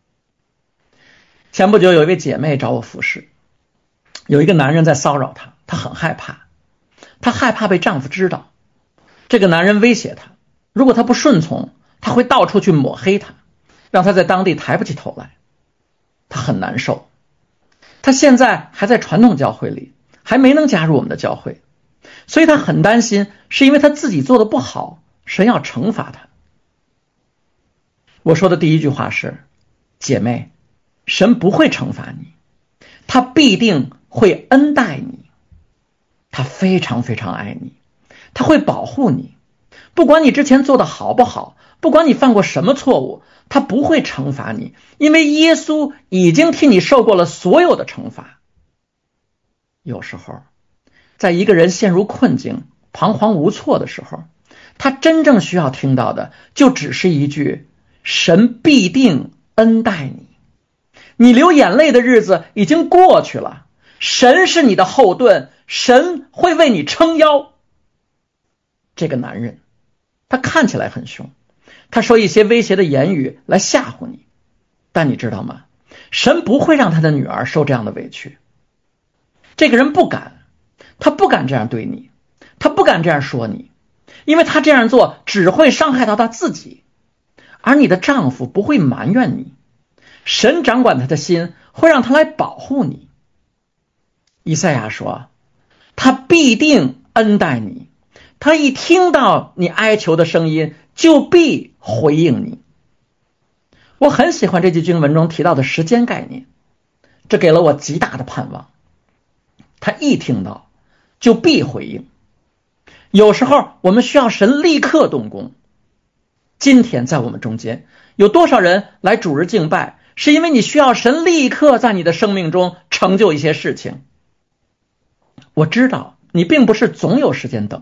前不久有一位姐妹找我服侍，有一个男人在骚扰她，她很害怕，她害怕被丈夫知道。这个男人威胁她，如果她不顺从，他会到处去抹黑她，让她在当地抬不起头来。她很难受。她现在还在传统教会里，还没能加入我们的教会，所以她很担心，是因为她自己做的不好，神要惩罚她。我说的第一句话是，姐妹，神不会惩罚你，他必定会恩待你，他非常非常爱你，他会保护你，不管你之前做的好不好，不管你犯过什么错误，他不会惩罚你，因为耶稣已经替你受过了所有的惩罚。有时候在一个人陷入困境彷徨无措的时候，他真正需要听到的就只是一句，神必定恩待你。你流眼泪的日子已经过去了，神是你的后盾，神会为你撑腰。这个男人他看起来很凶，他说一些威胁的言语来吓唬你，但你知道吗？神不会让他的女儿受这样的委屈。这个人不敢，他不敢这样对你，他不敢这样说你，因为他这样做只会伤害到他自己，而你的丈夫不会埋怨你，神掌管他的心，会让他来保护你。以赛亚说，他必定恩待你，他一听到你哀求的声音，就必回应你。我很喜欢这句经文中提到的时间概念，这给了我极大的盼望。他一听到就必回应。有时候我们需要神立刻动工。今天在我们中间有多少人来主日敬拜，是因为你需要神立刻在你的生命中成就一些事情。我知道你并不是总有时间等，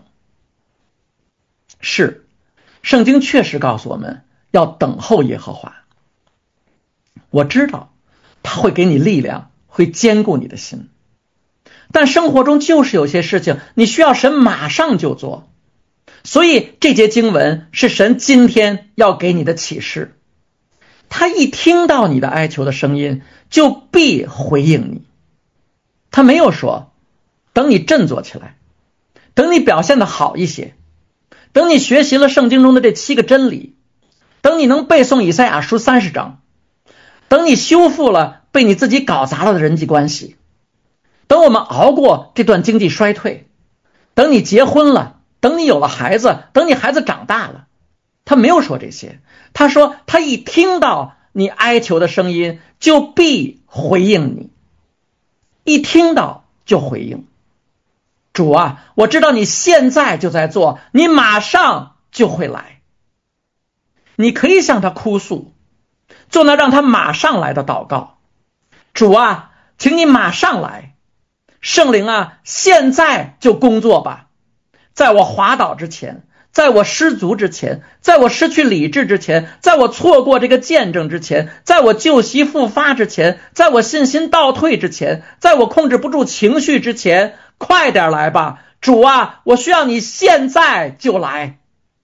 是圣经确实告诉我们要等候耶和华。我知道他会给你力量，会坚固你的心，但生活中就是有些事情你需要神马上就做，所以这节经文是神今天要给你的启示。他一听到你的哀求的声音，就必回应你。他没有说等你振作起来，等你表现得好一些，等你学习了圣经中的这7个真理，等你能背诵以赛亚书30章，等你修复了被你自己搞砸了的人际关系，等我们熬过这段经济衰退，等你结婚了，等你有了孩子，等你孩子长大了。他没有说这些，他说他一听到你哀求的声音，就必回应你，一听到就回应。主啊，我知道你现在就在做，你马上就会来。你可以向他哭诉，做那让他马上来的祷告。主啊，请你马上来。圣灵啊，现在就工作吧，在我滑倒之前，在我失足之前，在我失去理智之前，在我错过这个见证之前，在我旧习复发之前，在我信心倒退之前，在我控制不住情绪之前，快点来吧，主啊，我需要你现在就来。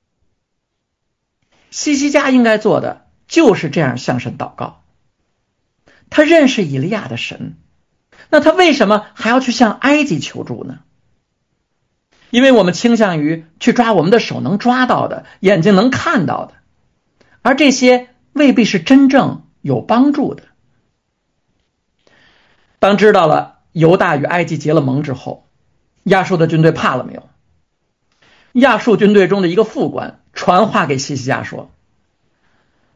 西西家应该做的就是这样向神祷告。他认识以利亚的神，那他为什么还要去向埃及求助呢？因为我们倾向于去抓我们的手能抓到的，眼睛能看到的，而这些未必是真正有帮助的。当知道了犹大与埃及结了盟之后，亚述的军队怕了没有？亚述军队中的一个副官传话给西西家说，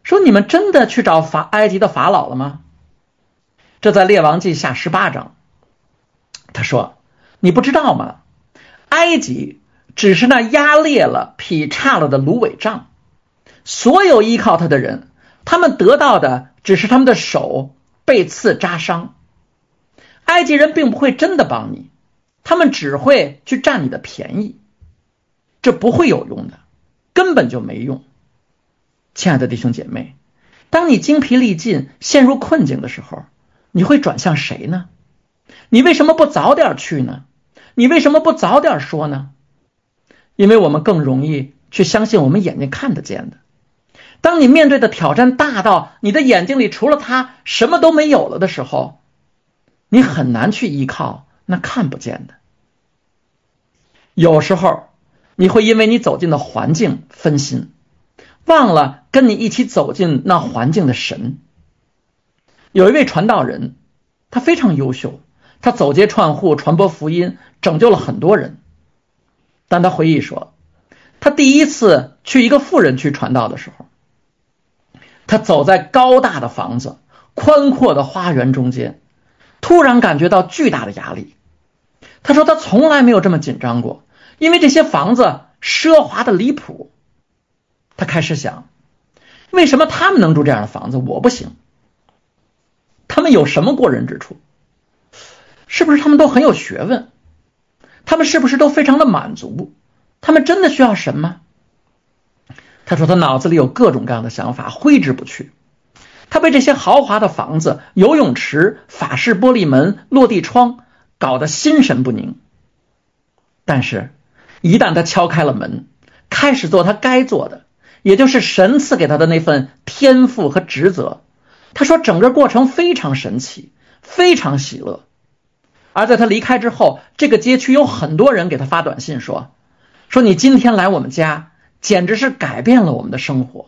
说你们真的去找埃及的法老了吗？这在列王记下18章。他说，你不知道吗？埃及只是那压裂了劈叉了的芦苇杖，所有依靠他的人，他们得到的只是他们的手被刺扎伤。埃及人并不会真的帮你，他们只会去占你的便宜，这不会有用的，根本就没用。亲爱的弟兄姐妹，当你精疲力尽陷入困境的时候，你会转向谁呢？你为什么不早点去呢？你为什么不早点说呢？因为我们更容易去相信我们眼睛看得见的。当你面对的挑战大到你的眼睛里除了他什么都没有了的时候，你很难去依靠那看不见的。有时候你会因为你走进的环境分心，忘了跟你一起走进那环境的神。有一位传道人，他非常优秀，他走街串户传播福音，拯救了很多人。但他回忆说，他第一次去一个富人区传道的时候，他走在高大的房子、宽阔的花园中间，突然感觉到巨大的压力。他说他从来没有这么紧张过，因为这些房子奢华的离谱。他开始想，为什么他们能住这样的房子，我不行？他们有什么过人之处？是不是他们都很有学问？他们是不是都非常的满足？他们真的需要神吗？他说他脑子里有各种各样的想法，挥之不去。他被这些豪华的房子、游泳池、法式玻璃门、落地窗搞得心神不宁。但是一旦他敲开了门，开始做他该做的，也就是神赐给他的那份天赋和职责，他说整个过程非常神奇，非常喜乐。而在他离开之后，这个街区有很多人给他发短信说你今天来我们家简直是改变了我们的生活。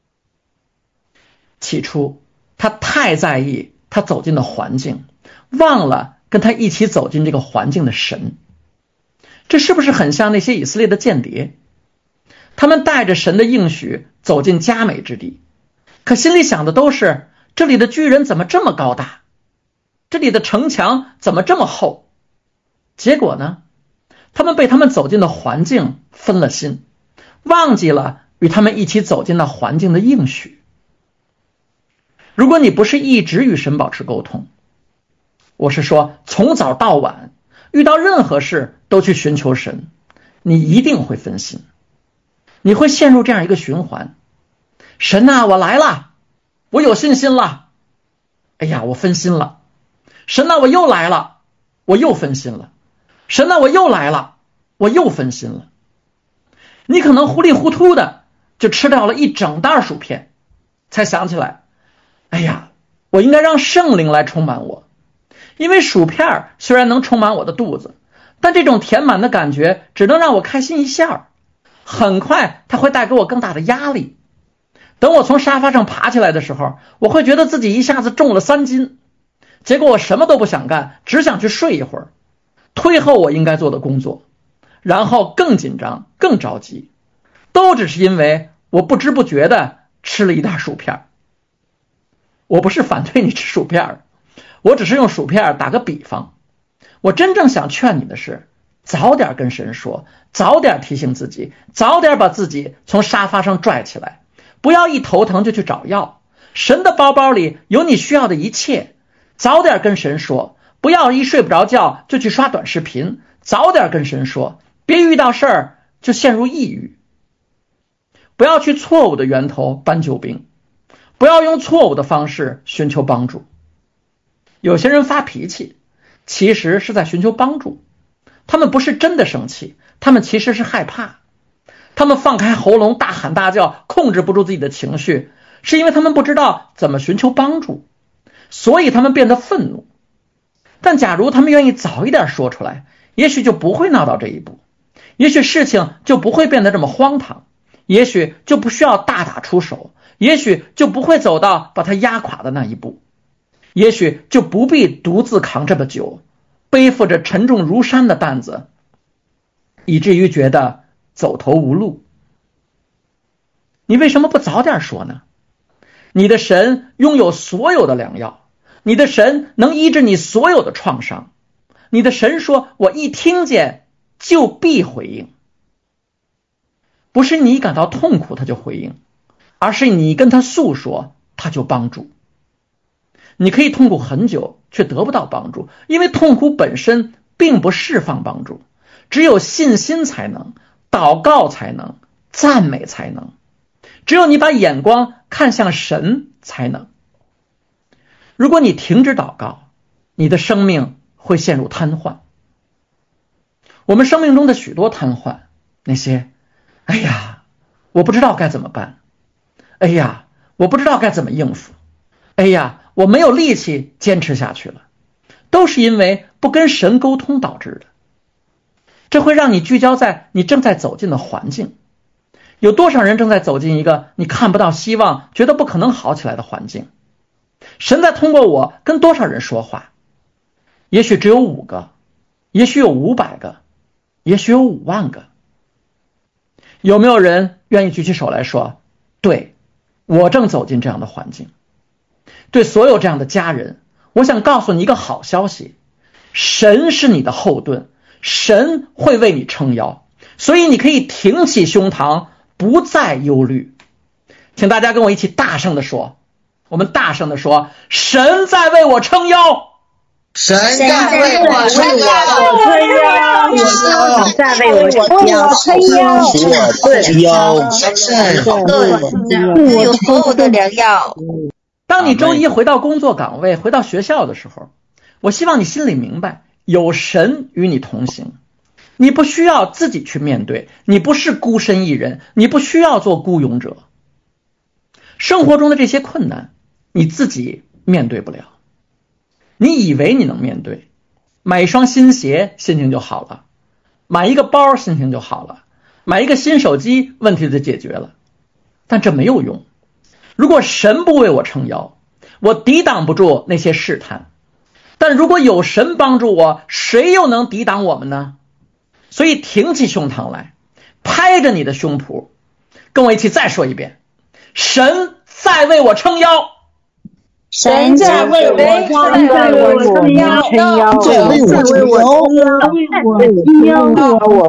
起初他太在意他走进的环境，忘了跟他一起走进这个环境的神。这是不是很像那些以色列的间谍？他们带着神的应许走进佳美之地，可心里想的都是，这里的巨人怎么这么高大，这里的城墙怎么这么厚？结果呢，他们被他们走进的环境分了心，忘记了与他们一起走进那环境的应许。如果你不是一直与神保持沟通，我是说从早到晚遇到任何事都去寻求神，你一定会分心，你会陷入这样一个循环。神啊，我来了，我有信心了，哎呀，我分心了。神啊，我又来了，我又分心了。神啊，我又来了，我又分心了。你可能糊里糊涂的就吃掉了一整袋薯片，才想起来，哎呀，我应该让圣灵来充满我。因为薯片虽然能充满我的肚子，但这种填满的感觉只能让我开心一下，很快它会带给我更大的压力。等我从沙发上爬起来的时候，我会觉得自己一下子重了3斤，结果我什么都不想干，只想去睡一会儿，推后我应该做的工作，然后更紧张更着急，都只是因为我不知不觉的吃了一袋薯片。我不是反对你吃薯片，我只是用薯片打个比方。我真正想劝你的是，早点跟神说，早点提醒自己，早点把自己从沙发上拽起来，不要一头疼就去找药。神的包包里有你需要的一切，早点跟神说，不要一睡不着觉就去刷短视频，早点跟神说，别遇到事儿就陷入抑郁。不要去错误的源头搬救兵，不要用错误的方式寻求帮助。有些人发脾气，其实是在寻求帮助，他们不是真的生气，他们其实是害怕。他们放开喉咙大喊大叫，控制不住自己的情绪，是因为他们不知道怎么寻求帮助，所以他们变得愤怒。但假如他们愿意早一点说出来，也许就不会闹到这一步，也许事情就不会变得这么荒唐，也许就不需要大打出手，也许就不会走到把他压垮的那一步，也许就不必独自扛这么久，背负着沉重如山的担子，以至于觉得走投无路。你为什么不早点说呢？ 你的神拥有所有的良药，你的神能医治你所有的创伤。你的神说，我一听见就必回应。不是你感到痛苦他就回应，而是你跟他诉说他就帮助。你可以痛苦很久却得不到帮助，因为痛苦本身并不释放帮助，只有信心才能，祷告才能，赞美才能，只有你把眼光看向神才能。如果你停止祷告，你的生命会陷入瘫痪。我们生命中的许多瘫痪，那些哎呀我不知道该怎么办，哎呀我不知道该怎么应付，哎呀我没有力气坚持下去了，都是因为不跟神沟通导致的。这会让你聚焦在你正在走进的环境。有多少人正在走进一个你看不到希望，觉得不可能好起来的环境？神在通过我跟多少人说话？也许只有5个，也许有500个，也许有5万个。有没有人愿意举起手来说，对，我正走进这样的环境？对所有这样的家人，我想告诉你一个好消息，神是你的后盾，神会为你撑腰，所以你可以挺起胸膛，不再忧虑。请大家跟我一起大声的说，我们大声的说，神在为我撑腰， 神在为我撑腰， 神在为我撑腰， 有所有的良药。 当你周一回到工作岗位，回到学校的时候，我希望你心里明白，有神与你同行，你不需要自己去面对，你不是孤身一人，你不需要做孤勇者。生活中的这些困难你自己面对不了，你以为你能面对，买一双新鞋心情就好了，买一个包心情就好了，买一个新手机问题就解决了，但这没有用。如果神不为我撑腰，我抵挡不住那些试探，但如果有神帮助我，谁又能抵挡我们呢？所以挺起胸膛来，拍着你的胸脯，跟我一起再说一遍，神在为我撑腰， 神在为我撑腰， 在为我撑腰，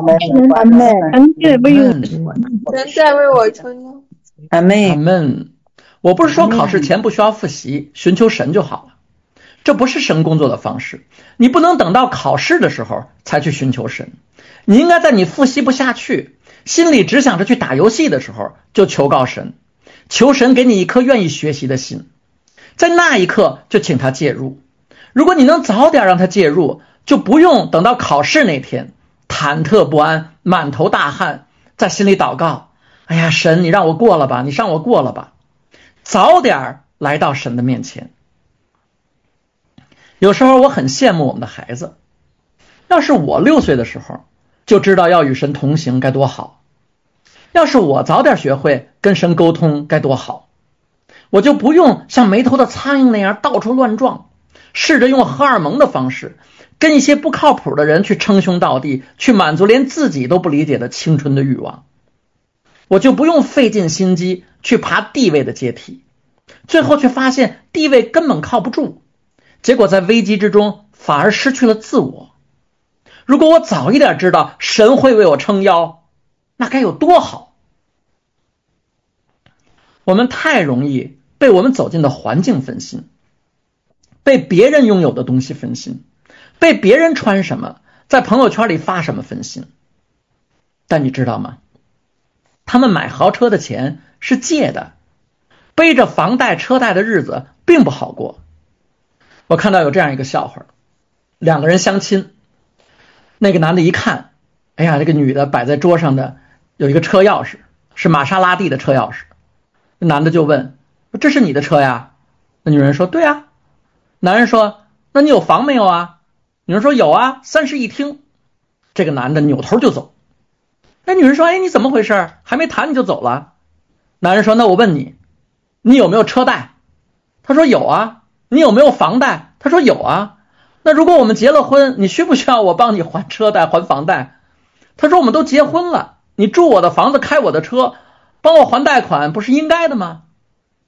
神在为我撑腰。 阿们。我不是说考试前不需要复习，寻求神就好了，这不是神工作的方式。你不能等到考试的时候才去寻求神，你应该在你复习不下去，心里只想着去打游戏的时候就求告神，求神给你一颗愿意学习的心，在那一刻就请他介入。如果你能早点让他介入，就不用等到考试那天忐忑不安，满头大汗，在心里祷告，哎呀神，你让我过了吧，你让我过了吧，早点来到神的面前。有时候我很羡慕我们的孩子，要是我6岁的时候就知道要与神同行该多好，要是我早点学会跟神沟通该多好，我就不用像没头的苍蝇那样到处乱撞，试着用荷尔蒙的方式跟一些不靠谱的人去称兄道弟，去满足连自己都不理解的青春的欲望，我就不用费尽心机去爬地位的阶梯，最后却发现地位根本靠不住，结果在危机之中反而失去了自我。如果我早一点知道神会为我撑腰，那该有多好。我们太容易被我们走进的环境分心，被别人拥有的东西分心，被别人穿什么，在朋友圈里发什么分心。但你知道吗？他们买豪车的钱是借的，背着房贷车贷的日子并不好过。我看到有这样一个笑话，2个人相亲，那个男的一看，哎呀，这个女的摆在桌上的有一个车钥匙，是玛莎拉蒂的车钥匙。男的就问，这是你的车呀？那女人说，对啊。男人说，那你有房没有啊？女人说，有啊，3室1厅。这个男的扭头就走。那女人说，哎，你怎么回事？还没谈你就走了？男人说，那我问你，你有没有车贷？他说有啊。你有没有房贷？他说有啊。那如果我们结了婚，你需不需要我帮你还车贷还房贷？他说我们都结婚了，你住我的房子开我的车，帮我还贷款不是应该的吗？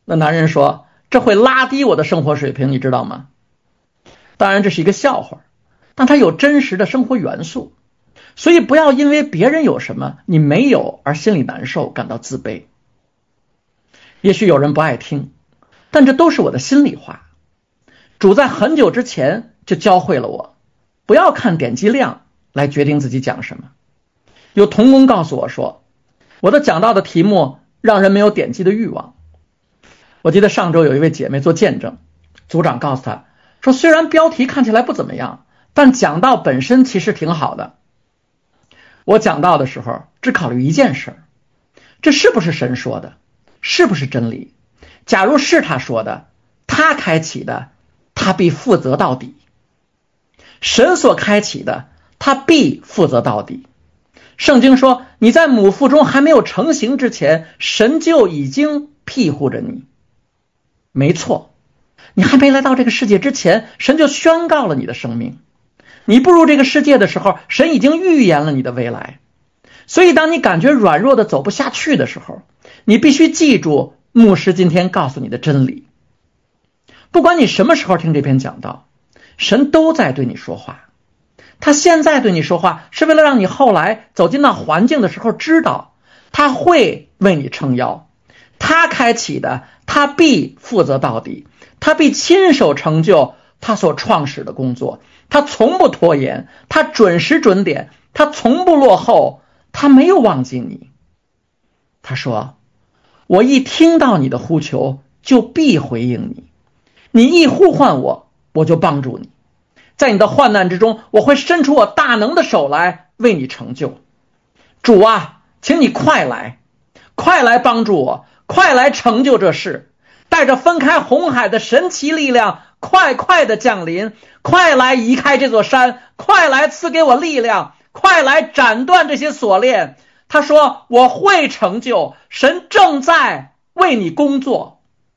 那男人说，这会拉低我的生活水平，你知道吗？当然这是一个笑话，但它有真实的生活元素，所以不要因为别人有什么你没有而心里难受，感到自卑。也许有人不爱听，但这都是我的心里话。主在很久之前就教会了我，不要看点击量来决定自己讲什么。有同工告诉我说，我的讲道的题目让人没有点击的欲望。我记得上周有一位姐妹做见证，组长告诉她说，虽然标题看起来不怎么样，但讲道本身其实挺好的。我讲道的时候只考虑一件事，这是不是神说的，是不是真理？假如是他说的，他开启的，他必负责到底。神所开启的，他必负责到底。圣经说，你在母腹中还没有成形之前，神就已经庇护着你。没错，你还没来到这个世界之前，神就宣告了你的生命。你步入这个世界的时候，神已经预言了你的未来。所以当你感觉软弱的走不下去的时候，你必须记住牧师今天告诉你的真理。不管你什么时候听这篇讲道，神都在对你说话。他现在对你说话，是为了让你后来走进那环境的时候知道，他会为你撑腰。他开启的，他必负责到底，他必亲手成就他所创始的工作。他从不拖延，他准时准点，他从不落后，他没有忘记你。他说，我一听到你的呼求，就必回应你。你一呼唤我，我就帮助你。在你的患难之中，我会伸出我大能的手来为你成就。主啊，请你快来，快来帮助我，快来成就这事。带着分开红海的神奇力量，快快的降临，快来移开这座山，快来赐给我力量，快来斩断这些锁链。他说，我会成就，神正在为你工作。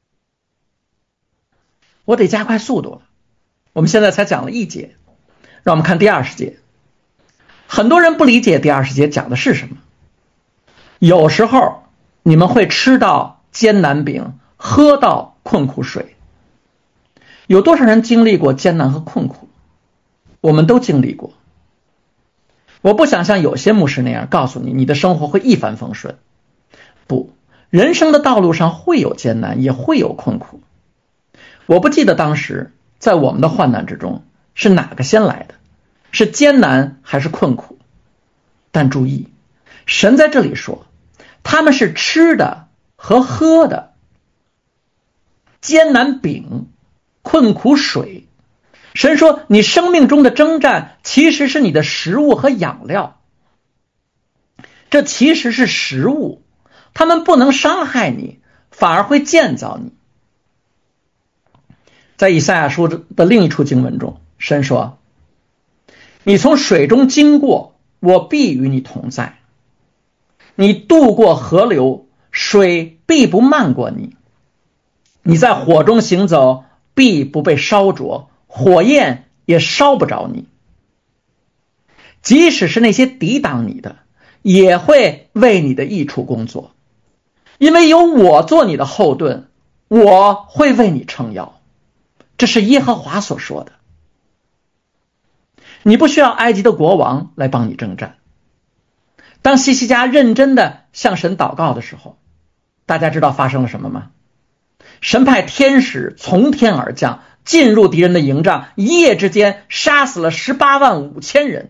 我得加快速度了，我们现在才讲了1节，让我们看第20节。很多人不理解第20节讲的是什么。有时候你们会吃到艰难饼，喝到困苦水。有多少人经历过艰难和困苦？我们都经历过。我不想像有些牧师那样告诉你，你的生活会一帆风顺。不，人生的道路上会有艰难，也会有困苦。我不记得当时在我们的患难之中是哪个先来的，是艰难还是困苦。但注意，神在这里说，他们是吃的和喝的，艰难饼，困苦水。神说，你生命中的征战其实是你的食物和养料，这其实是食物，他们不能伤害你，反而会建造你。在以赛亚书的另一处经文中，神说，你从水中经过，我必与你同在。你渡过河流，水必不漫过你。你在火中行走，必不被烧灼，火焰也烧不着你。即使是那些抵挡你的，也会为你的益处工作，因为有我做你的后盾，我会为你撑腰。这是耶和华所说的。你不需要埃及的国王来帮你征战。当西西家认真的向神祷告的时候，大家知道发生了什么吗？神派天使从天而降，进入敌人的营帐，一夜之间杀死了185000人。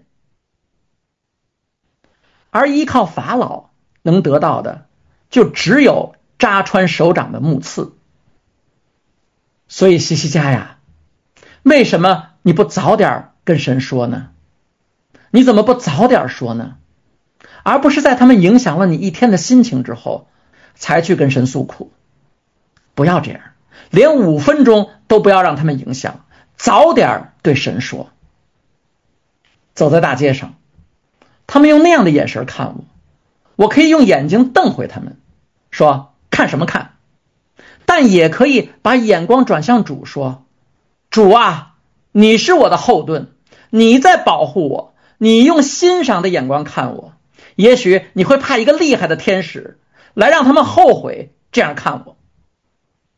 而依靠法老能得到的，就只有扎穿手掌的木刺。所以西西家呀，为什么你不早点跟神说呢？你怎么不早点说呢？而不是在他们影响了你一天的心情之后才去跟神诉苦。不要这样，连5分钟都不要让他们影响，早点对神说。走在大街上，他们用那样的眼神看我，我可以用眼睛瞪回他们，说看什么看？但也可以把眼光转向主，说，主啊，你是我的后盾，你在保护我，你用欣赏的眼光看我。也许你会派一个厉害的天使来让他们后悔这样看我。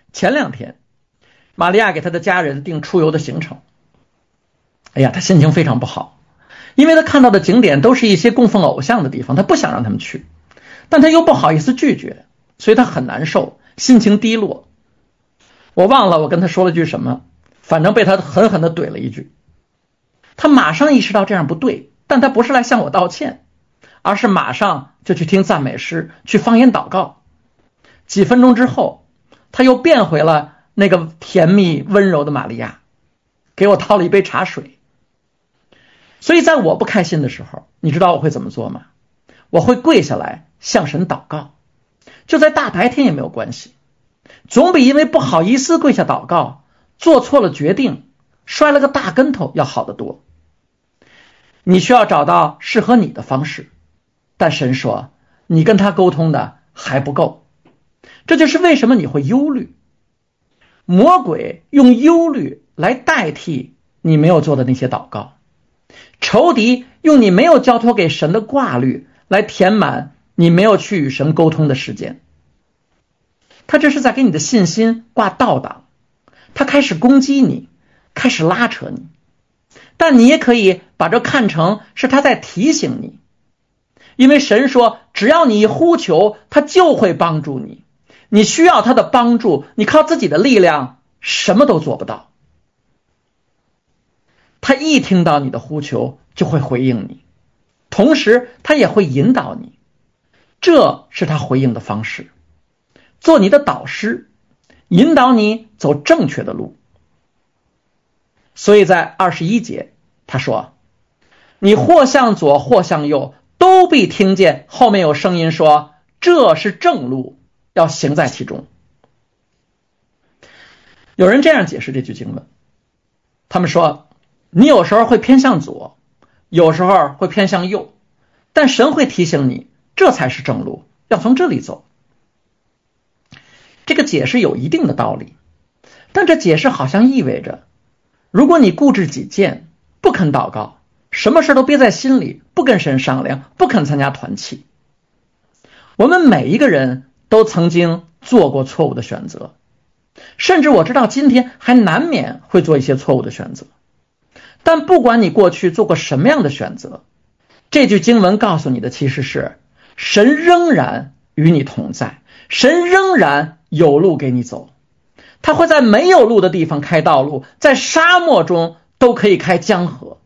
前2天，玛利亚给她的家人定出游的行程。哎呀，她心情非常不好，因为她看到的景点都是一些供奉偶像的地方，她不想让他们去，但她又不好意思拒绝，所以她很难受，心情低落。我忘了我跟她说了句什么，反正被她狠狠地怼了一句。她马上意识到这样不对，但她不是来向我道歉，而是马上就去听赞美诗，去方言祷告。几分钟之后，她又变回了那个甜蜜温柔的玛利亚，给我倒了一杯茶水。所以在我不开心的时候，你知道我会怎么做吗？我会跪下来向神祷告，就在大白天也没有关系，总比因为不好意思跪下祷告，做错了决定，摔了个大跟头要好得多。你需要找到适合你的方式，但神说你跟他沟通的还不够。这就是为什么你会忧虑。魔鬼用忧虑来代替你没有做的那些祷告，仇敌用你没有交托给神的挂虑来填满你没有去与神沟通的时间。他这是在给你的信心挂倒档，他开始攻击你，开始拉扯你。但你也可以把这看成是他在提醒你，因为神说只要你呼求，他就会帮助你。你需要他的帮助，你靠自己的力量什么都做不到。他一听到你的呼求就会回应你，同时他也会引导你，这是他回应的方式，做你的导师，引导你走正确的路。所以在21节他说，你或向左或向右，都必听见后面有声音说，这是正路，要行在其中。有人这样解释这句经文，他们说你有时候会偏向左，有时候会偏向右，但神会提醒你，这才是正路，要从这里走。这个解释有一定的道理，但这解释好像意味着，如果你固执己见，不肯祷告，什么事都憋在心里，不跟神商量，不肯参加团契。我们每一个人都曾经做过错误的选择，甚至我知道今天还难免会做一些错误的选择。但不管你过去做过什么样的选择，这句经文告诉你的其实是，神仍然与你同在，神仍然有路给你走，他会在没有路的地方开道路，在沙漠中都可以开江河。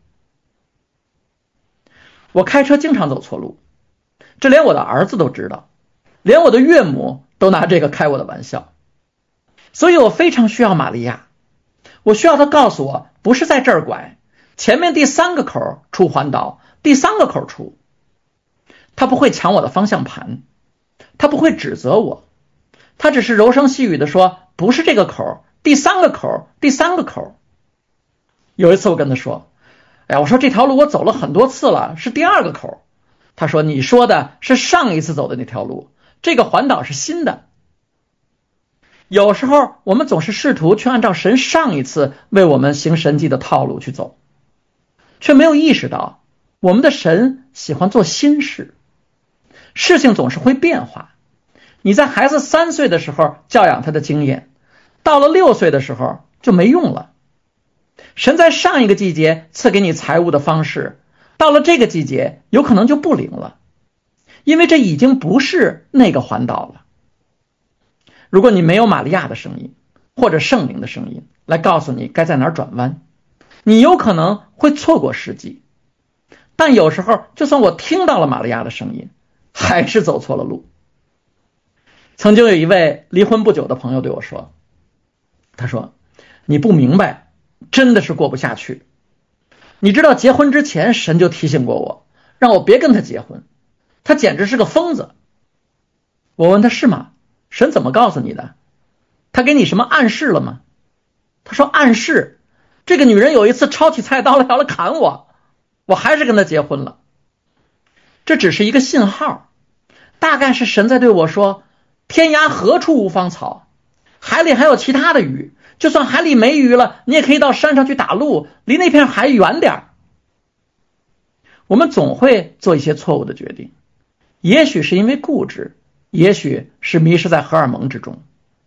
我开车经常走错路，这连我的儿子都知道，连我的岳母都拿这个开我的玩笑。所以我非常需要玛利亚，我需要他告诉我，不是在这儿拐，前面第3个口出环岛，第3个口出。他不会抢我的方向盘，他不会指责我，他只是柔声细语的说，不是这个口，第3个口，第3个口。有一次我跟他说，哎呀，我说这条路我走了很多次了，是第2个口。他说，你说的是上一次走的那条路，这个环岛是新的。有时候我们总是试图去按照神上一次为我们行神迹的套路去走，却没有意识到我们的神喜欢做新事，事情总是会变化。你在孩子3岁的时候教养他的经验，到了6岁的时候就没用了。神在上一个季节赐给你财物的方式，到了这个季节有可能就不灵了，因为这已经不是那个环岛了。如果你没有玛利亚的声音或者圣灵的声音来告诉你该在哪儿转弯，你有可能会错过时机。但有时候就算我听到了玛利亚的声音，还是走错了路。曾经有一位离婚不久的朋友对我说，他说，你不明白，真的是过不下去。你知道结婚之前神就提醒过我，让我别跟他结婚，他简直是个疯子。我问他，是吗？神怎么告诉你的？他给你什么暗示了吗？他说，暗示，这个女人有一次抄起菜刀来要来砍我，我还是跟他结婚了。这只是一个信号，大概是神在对我说，天涯何处无芳草，海里还有其他的鱼，就算海里没鱼了，你也可以到山上去打鹿，离那片海远点。我们总会做一些错误的决定，也许是因为固执，也许是迷失在荷尔蒙之中，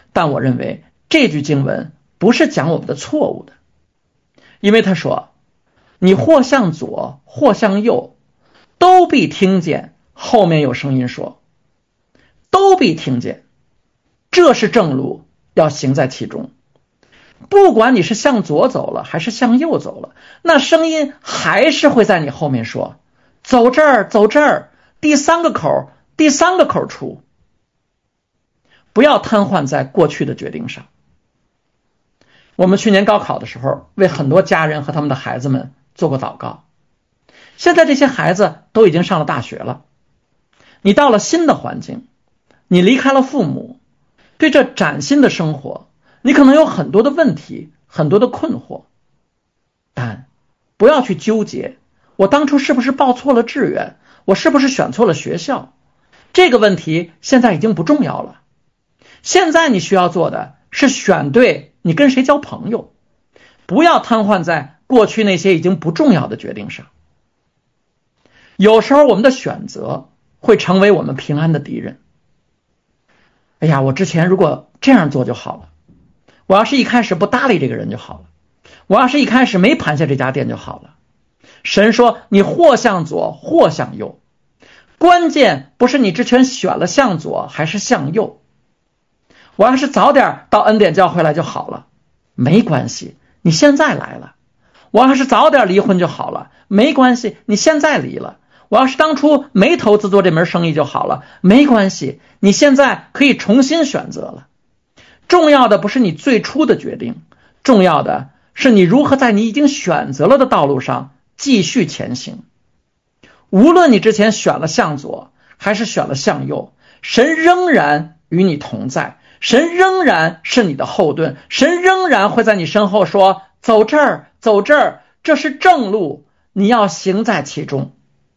但我认为这句经文不是讲我们的错误的，因为他说你或向左或向右，都必听见后面有声音说，都必听见，这是正路，要行在其中。不管你是向左走了还是向右走了，那声音还是会在你后面说，走这儿走这儿，第三个口出。不要瘫痪在过去的决定上。我们去年高考的时候，为很多家人和他们的孩子们做过祷告。现在这些孩子都已经上了大学了，你到了新的环境，你离开了父母，对这崭新的生活，你可能有很多的问题，很多的困惑。但不要去纠结，我当初是不是报错了志愿，我是不是选错了学校，这个问题现在已经不重要了。现在你需要做的是选对你跟谁交朋友，不要瘫痪在过去那些已经不重要的决定上。有时候我们的选择会成为我们平安的敌人。哎呀，我之前如果这样做就好了，我要是一开始不搭理这个人就好了，我要是一开始没盘下这家店就好了。神说你或向左或向右，关键不是你之前选了向左还是向右。我要是早点到恩典教会来就好了，没关系，你现在来了。我要是早点离婚就好了，没关系，你现在离了。我要是当初没投资做这门生意就好了，没关系，你现在可以重新选择了。重要的不是你最初的决定，重要的是你如何在你已经选择了的道路上继续前行。无论你之前选了向左还是选了向右，神仍然与你同在，神仍然是你的后盾，神仍然会在你身后说，走这儿走这儿，这是正路，你要行在其中。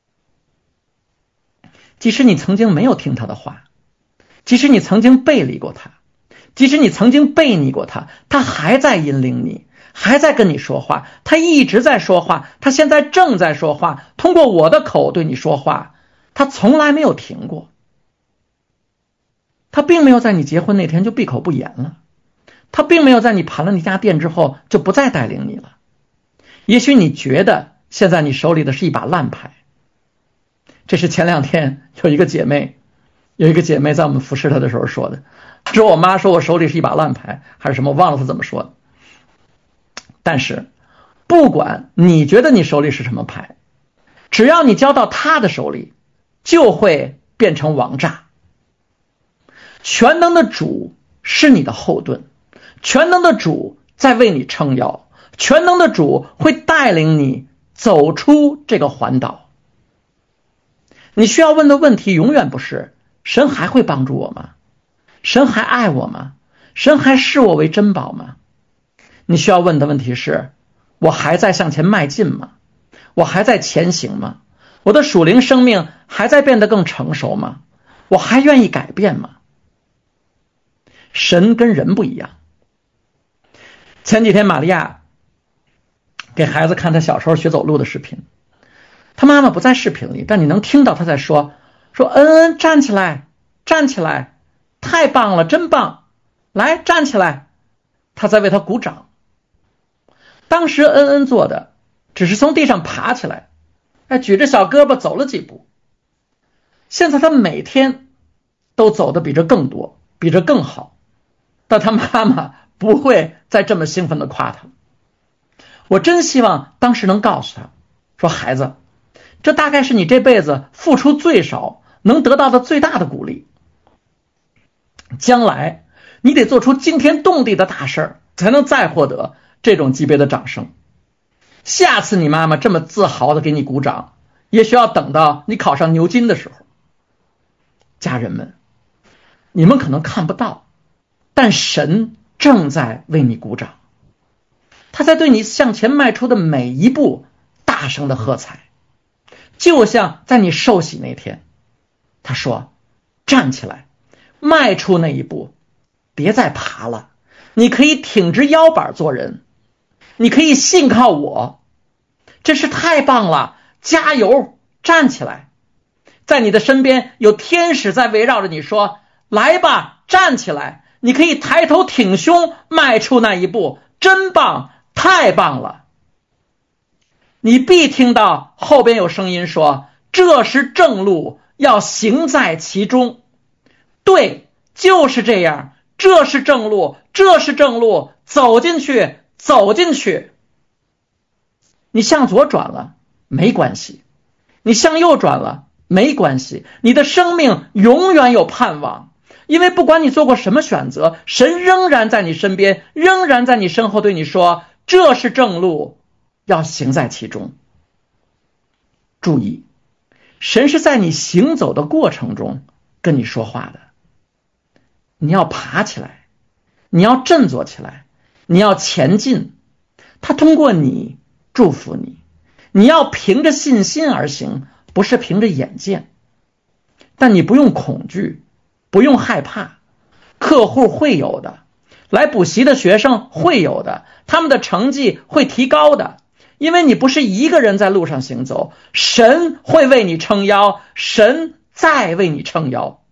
即使你曾经没有听他的话，即使你曾经背离过他，即使你曾经背逆过他，他还在引领你，还在跟你说话，他一直在说话，他现在正在说话，通过我的口对你说话，他从来没有停过。他并没有在你结婚那天就闭口不言了，他并没有在你盘了那家店之后就不再带领你了。也许你觉得现在你手里的是一把烂牌，这是前两天有一个姐妹在我们服侍她的时候说的，说我妈说我手里是一把烂牌还是什么，忘了她怎么说的。但是不管你觉得你手里是什么牌，只要你交到她的手里，就会变成王炸。全能的主是你的后盾，全能的主在为你撑腰，全能的主会带领你走出这个环岛。你需要问的问题永远不是神还会帮助我吗？神还爱我吗？神还视我为珍宝吗？你需要问的问题是，我还在向前迈进吗？我还在前行吗？我的属灵生命还在变得更成熟吗？我还愿意改变吗？神跟人不一样。前几天玛利亚给孩子看他小时候学走路的视频，他妈妈不在视频里，但你能听到他在说恩恩站起来，站起来，太棒了，真棒，来站起来，他在为他鼓掌。当时恩恩做的只是从地上爬起来，举着小胳膊走了几步。现在他每天都走得比这更多，比这更好，但他妈妈不会再这么兴奋地夸他。我真希望当时能告诉他说，孩子，这大概是你这辈子付出最少能得到的最大的鼓励，将来你得做出惊天动地的大事才能再获得这种级别的掌声。下次你妈妈这么自豪的给你鼓掌，也许要等到你考上牛津的时候。家人们，你们可能看不到，但神正在为你鼓掌，他在对你向前迈出的每一步大声的喝彩。就像在你受洗那天，他说，站起来，迈出那一步，别再爬了，你可以挺直腰板做人，你可以信靠我，真是太棒了，加油，站起来。在你的身边有天使在围绕着你说，来吧，站起来， 你可以抬头挺胸迈出那一步，真棒，太棒了。你必听到后边有声音说，这是正路，要行在其中。对，就是这样，这是正路，这是正路，走进去，走进去。你向左转了没关系，你向右转了没关系，你的生命永远有盼望，因为不管你做过什么选择，神仍然在你身边，仍然在你身后对你说，这是正路，要行在其中。注意，神是在你行走的过程中跟你说话的。你要爬起来，你要振作起来，你要前进，他通过你祝福你。你要凭着信心而行，不是凭着眼见。但你不用恐惧，不用害怕，客户会有的，来补习的学生会有的，他们的成绩会提高的，因为你不是一个人在路上行走，神会为你撑腰，神在为你撑腰。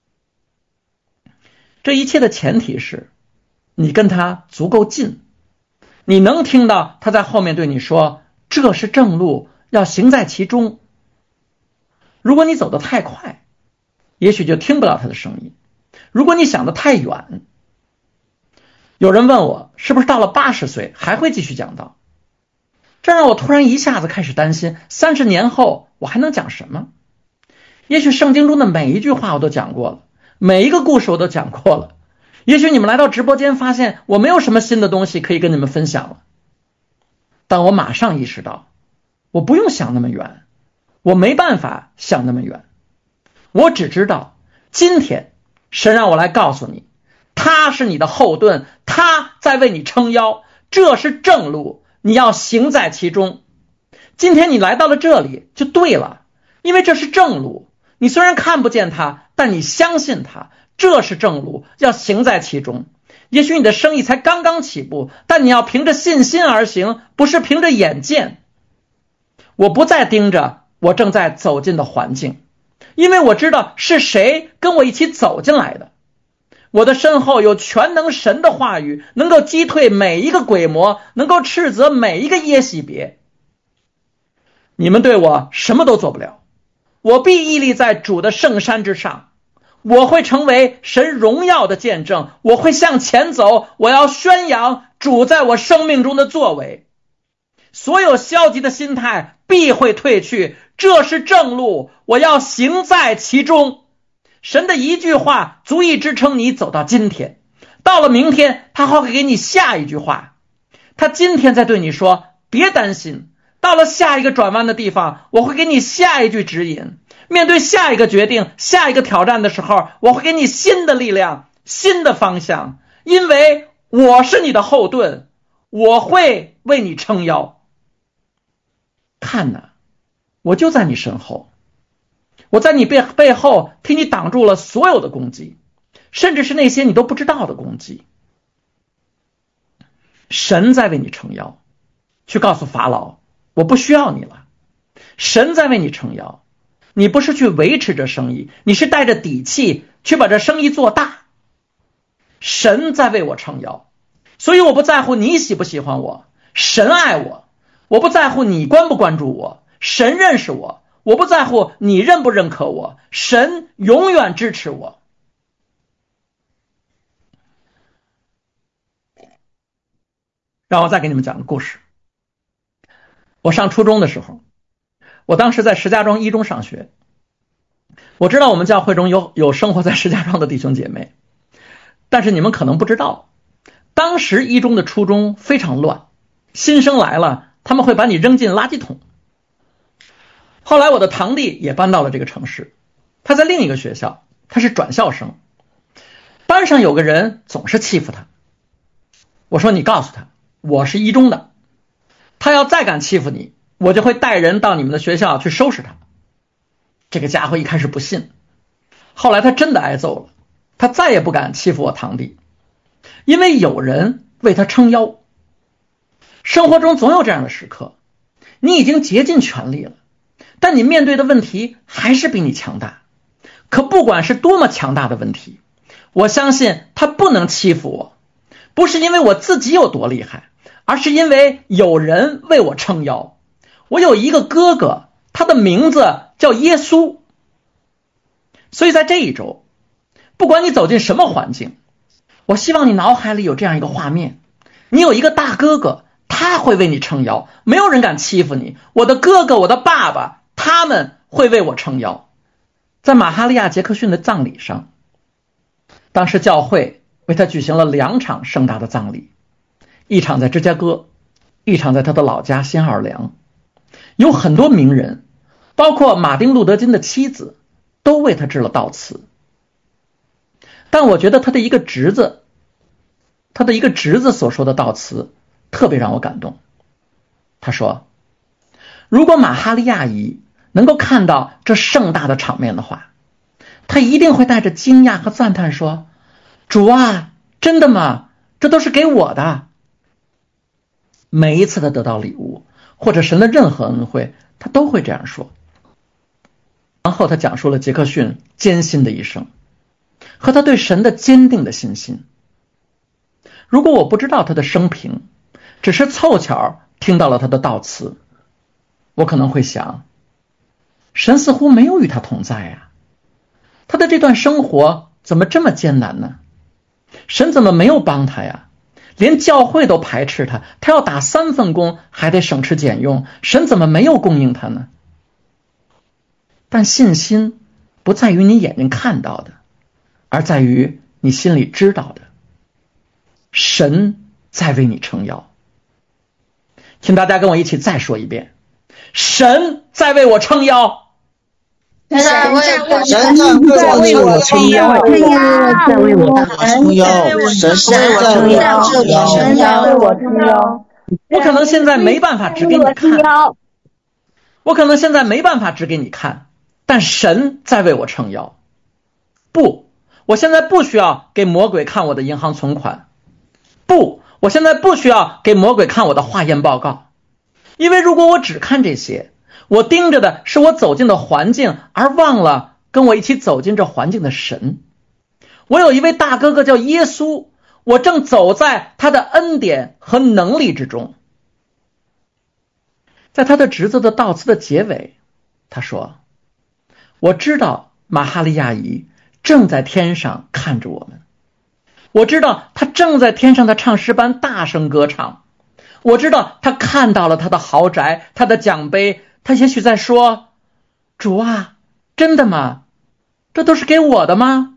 这一切的前提是你跟他足够近，你能听到他在后面对你说，这是正路，要行在其中。如果你走得太快，也许就听不到他的声音。如果你想得太远，有人问我是不是到了80岁还会继续讲道，这让我突然一下子开始担心，30年后我还能讲什么？也许圣经中的每一句话我都讲过了，每一个故事我都讲过了，也许你们来到直播间发现我没有什么新的东西可以跟你们分享了，但我马上意识到，我不用想那么远，我没办法想那么远。我只知道今天神让我来告诉你，他是你的后盾，他在为你撑腰，这是正路，你要行在其中。今天你来到了这里就对了，因为这是正路，你虽然看不见他，但你相信他，这是正路，要行在其中。也许你的生意才刚刚起步，但你要凭着信心而行，不是凭着眼见。我不再盯着我正在走进的环境，因为我知道是谁跟我一起走进来的。我的身后有全能神的话语，能够击退每一个鬼魔，能够斥责每一个耶洗别。你们对我什么都做不了，我必屹立在主的圣山之上，我会成为神荣耀的见证，我会向前走，我要宣扬主在我生命中的作为。所有消极的心态必会退去，这是正路，我要行在其中。神的一句话足以支撑你走到今天，到了明天他还会给你下一句话。他今天在对你说，别担心，到了下一个转弯的地方，我会给你下一句指引。面对下一个决定，下一个挑战的时候，我会给你新的力量，新的方向，因为我是你的后盾，我会为你撑腰。看哪，我就在你身后，我在你背后替你挡住了所有的攻击，甚至是那些你都不知道的攻击。神在为你撑腰，去告诉法老，我不需要你了。神在为你撑腰，你不是去维持这生意，你是带着底气去把这生意做大。神在为我撑腰，所以我不在乎你喜不喜欢我，神爱我。我不在乎你关不关注我，神认识我。我不在乎你认不认可我，神永远支持我。让我再给你们讲个故事。我上初中的时候，我当时在石家庄一中上学。我知道我们教会中有生活在石家庄的弟兄姐妹，但是你们可能不知道，当时一中的初中非常乱，新生来了，他们会把你扔进垃圾桶。后来我的堂弟也搬到了这个城市，他在另一个学校，他是转校生。班上有个人总是欺负他，我说你告诉他我是一中的，他要再敢欺负你，我就会带人到你们的学校去收拾他。这个家伙一开始不信，后来他真的挨揍了，他再也不敢欺负我堂弟，因为有人为他撑腰。生活中总有这样的时刻，你已经竭尽全力了，但你面对的问题还是比你强大。可不管是多么强大的问题， 我相信他不能欺负我，不是因为我自己有多厉害，而是因为有人为我撑腰。我有一个哥哥，他的名字叫耶稣。所以在这一周，不管你走进什么环境，我希望你脑海里有这样一个画面，你有一个大哥哥，他会为你撑腰，没有人敢欺负你。我的哥哥，我的爸爸，他们会为我撑腰。在马哈利亚·杰克逊的葬礼上，当时教会为他举行了2场盛大的葬礼，一场在芝加哥，一场在他的老家新奥尔良。有很多名人，包括马丁·路德·金的妻子，都为他致了悼词。但我觉得他的一个侄子所说的悼词特别让我感动。他说，如果马哈利亚姨能够看到这盛大的场面的话，他一定会带着惊讶和赞叹说，主啊，真的吗？这都是给我的。每一次他得到礼物或者神的任何恩惠，他都会这样说。然后他讲述了杰克逊艰辛的一生和他对神的坚定的信心。如果我不知道他的生平，只是凑巧听到了他的悼词，我可能会想，神似乎没有与他同在啊，他的这段生活怎么这么艰难呢？神怎么没有帮他呀？连教会都排斥他，他要打3份工还得省吃俭用，神怎么没有供应他呢？但信心不在于你眼睛看到的，而在于你心里知道的，神在为你撑腰。请大家跟我一起再说一遍，神在为我撑腰。 神在为我撑腰， 在为我撑腰，神在为我撑腰。 我可能现在没办法指给你看，我可能现在没办法指给你看，但神在为我撑腰。不，我现在不需要给魔鬼看我的银行存款。不，我现在不需要给魔鬼看我的化验报告。因为如果我只看这些，我盯着的是我走进的环境，而忘了跟我一起走进这环境的神。我有一位大哥哥叫耶稣，我正走在他的恩典和能力之中。在他的侄子的悼词的结尾，他说，我知道马哈利亚姨正在天上看着我们，我知道他正在天上的唱诗班大声歌唱，我知道他看到了他的豪宅，他的奖杯，他也许在说，主啊，真的吗？这都是给我的吗？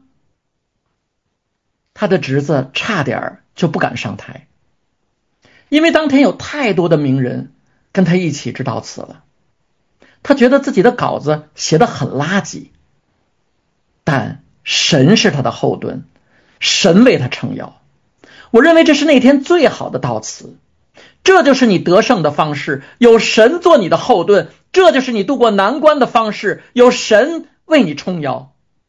他的侄子差点就不敢上台，因为当天有太多的名人跟他一起致悼词了，他觉得自己的稿子写得很垃圾。但神是他的后盾，神为他撑腰。我认为这是那天最好的悼词。这就是你得胜的方式，有神做你的后盾，这就是你度过难关的方式，有神为你撑腰。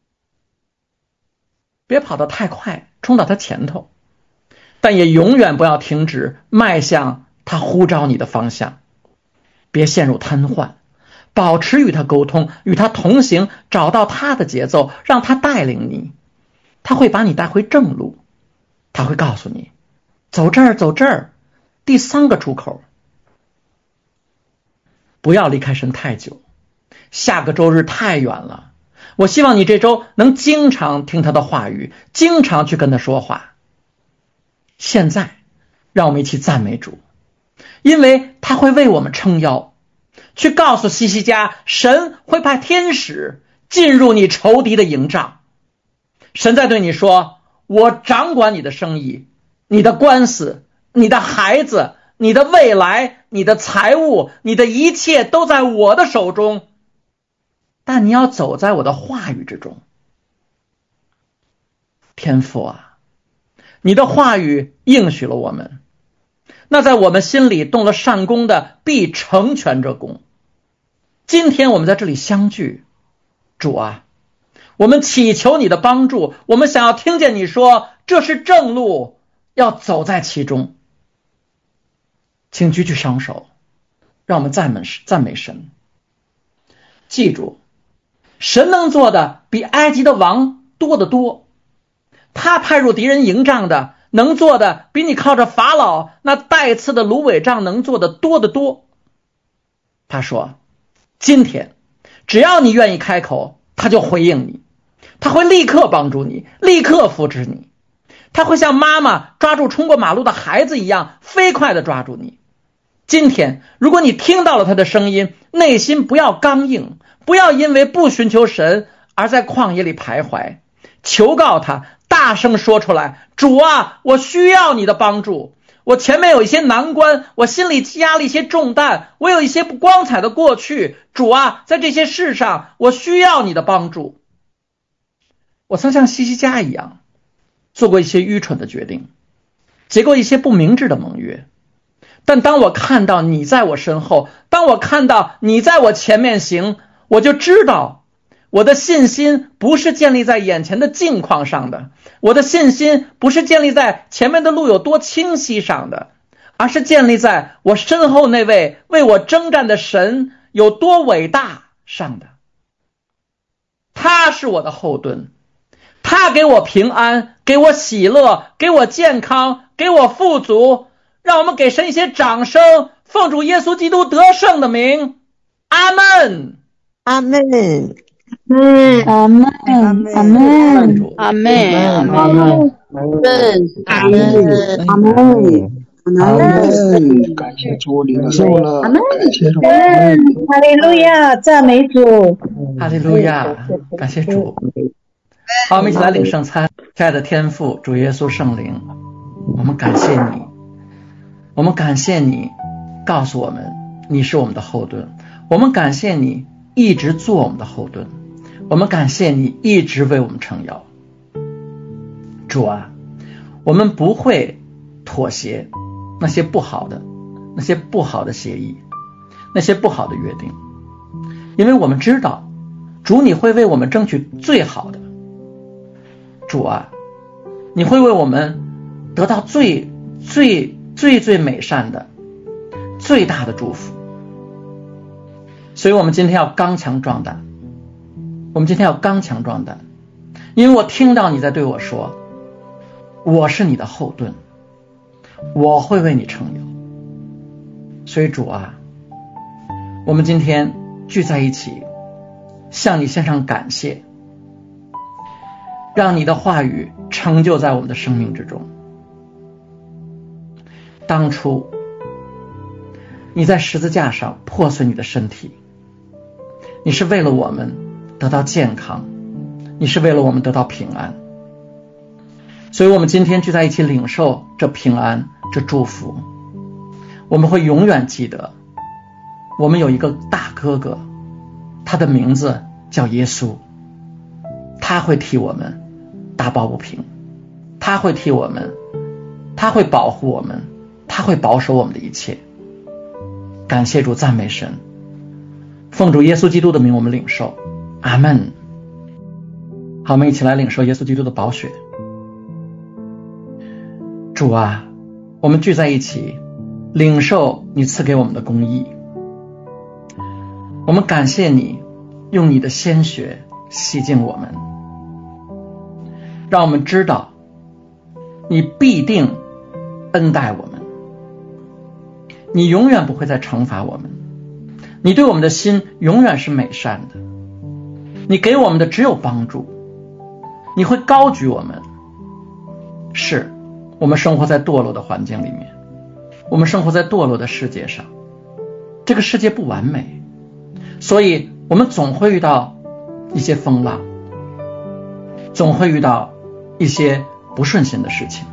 别跑得太快，冲到他前头，但也永远不要停止迈向他呼召你的方向。别陷入瘫痪，保持与他沟通，与他同行，找到他的节奏，让他带领你。他会把你带回正路，他会告诉你，走这儿，走这儿，第3个出口。不要离开神太久，下个周日太远了。我希望你这周能经常听他的话语，经常去跟他说话。现在让我们一起赞美主，因为他会为我们撑腰，去告诉西西家，神会派天使进入你仇敌的营帐。神在对你说，我掌管你的生意，你的官司，你的孩子，你的未来，你的财物，你的一切都在我的手中，但你要走在我的话语之中。天父啊，你的话语应许了我们，那在我们心里动了善功的必成全这功。今天我们在这里相聚，主啊，我们祈求你的帮助，我们想要听见你说，这是正路，要走在其中。请举起双手，让我们赞美神。记住，神能做的比埃及的王多得多， 他派入敌人营帐的能做的比你靠着法老那带刺的芦苇杖能做的多得多。他说，今天只要你愿意开口，他就回应你，他会立刻帮助你，立刻扶持你，他会像妈妈抓住冲过马路的孩子一样飞快地抓住你。今天如果你听到了他的声音，内心不要刚硬，不要因为不寻求神而在旷野里徘徊，求告他，大声说出来，主啊，我需要你的帮助，我前面有一些难关，我心里压了一些重担，我有一些不光彩的过去，主啊，在这些事上我需要你的帮助。我曾像西西家一样做过一些愚蠢的决定，结过一些不明智的盟约，但当我看到你在我身后，当我看到你在我前面行，我就知道我的信心不是建立在眼前的境况上的，我的信心不是建立在前面的路有多清晰上的，而是建立在我身后那位为我征战的神有多伟大上的。他是我的后盾，他给我平安，给我喜乐，给我健康，给我富足。让我们给神一些掌声，奉主耶稣基督得胜的名，阿们， 阿门， 阿门，阿门，阿门， 阿门，阿门，阿门，阿门，感谢主领受了，感谢主， 哈利路亚，赞美主， 哈利路亚，感谢主。好，我们一起来领圣餐。亲爱的天父，主耶稣圣灵，我们感谢你，我们感谢你告诉我们你是我们的后盾，我们感谢你一直做我们的后盾，我们感谢你一直为我们撑腰。主啊，我们不会妥协那些不好的协议，那些不好的约定，因为我们知道主你会为我们争取最好的。主啊，你会为我们得到最美善的最大的祝福。所以我们今天要刚强壮胆，因为我听到你在对我说，我是你的后盾，我会为你撑腰。所以主啊，我们今天聚在一起向你献上感谢，让你的话语成就在我们的生命之中。当初你在十字架上破碎你的身体，你是为了我们得到健康，你是为了我们得到平安。所以我们今天聚在一起领受这平安，这祝福。我们会永远记得，我们有一个大哥哥，他的名字叫耶稣，他会替我们打抱不平，他会替我们，他会保护我们，他会保守我们的一切。感谢主，赞美神，奉主耶稣基督的名我们领受，阿们。好，我们一起来领受耶稣基督的宝血。主啊，我们聚在一起领受你赐给我们的公义，我们感谢你用你的鲜血洗净我们，让我们知道你必定恩待我们，你永远不会再惩罚我们，你对我们的心永远是美善的，你给我们的只有帮助，你会高举我们。是，我们生活在堕落的环境里面，我们生活在堕落的世界上，这个世界不完美，所以我们总会遇到一些风浪，总会遇到一些不顺心的事情。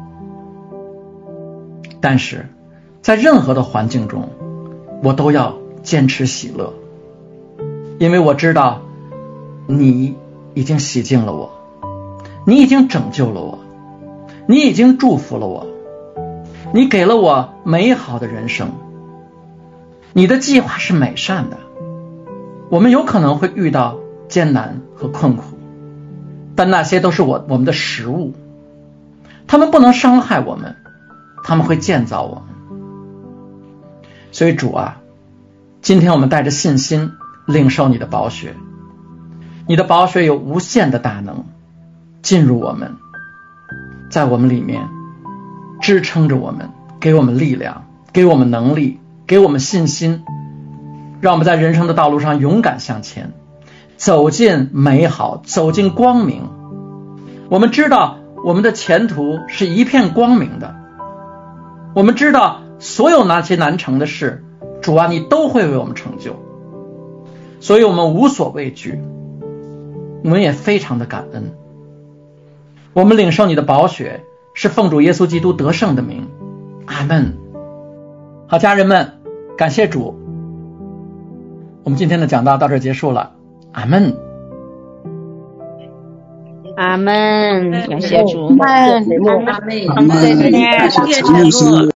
但是在任何的环境中，我都要坚持喜乐，因为我知道你已经洗净了我，你已经拯救了我，你已经祝福了我，你给了我美好的人生，你的计划是美善的。我们有可能会遇到艰难和困苦，但那些都是我们的食物，他们不能伤害我们，他们会建造我们。所以主啊，今天我们带着信心领受你的宝血，你的宝血有无限的大能进入我们， 在我们里面支撑着我们，给我们力量，给我们能力，给我们信心，让我们在人生的道路上勇敢向前，走进美好，走进光明。我们知道我们的前途是一片光明的，我们知道所有那些难成的事，主啊，你都会为我们成就，所以我们无所畏惧，我们也非常的感恩。我们领受你的宝血，是奉主耶稣基督得胜的名。阿们。好，家人们，感谢主，我们今天的讲道到这儿结束了。阿们。 阿们，感谢主。 阿们，阿们，谢谢主。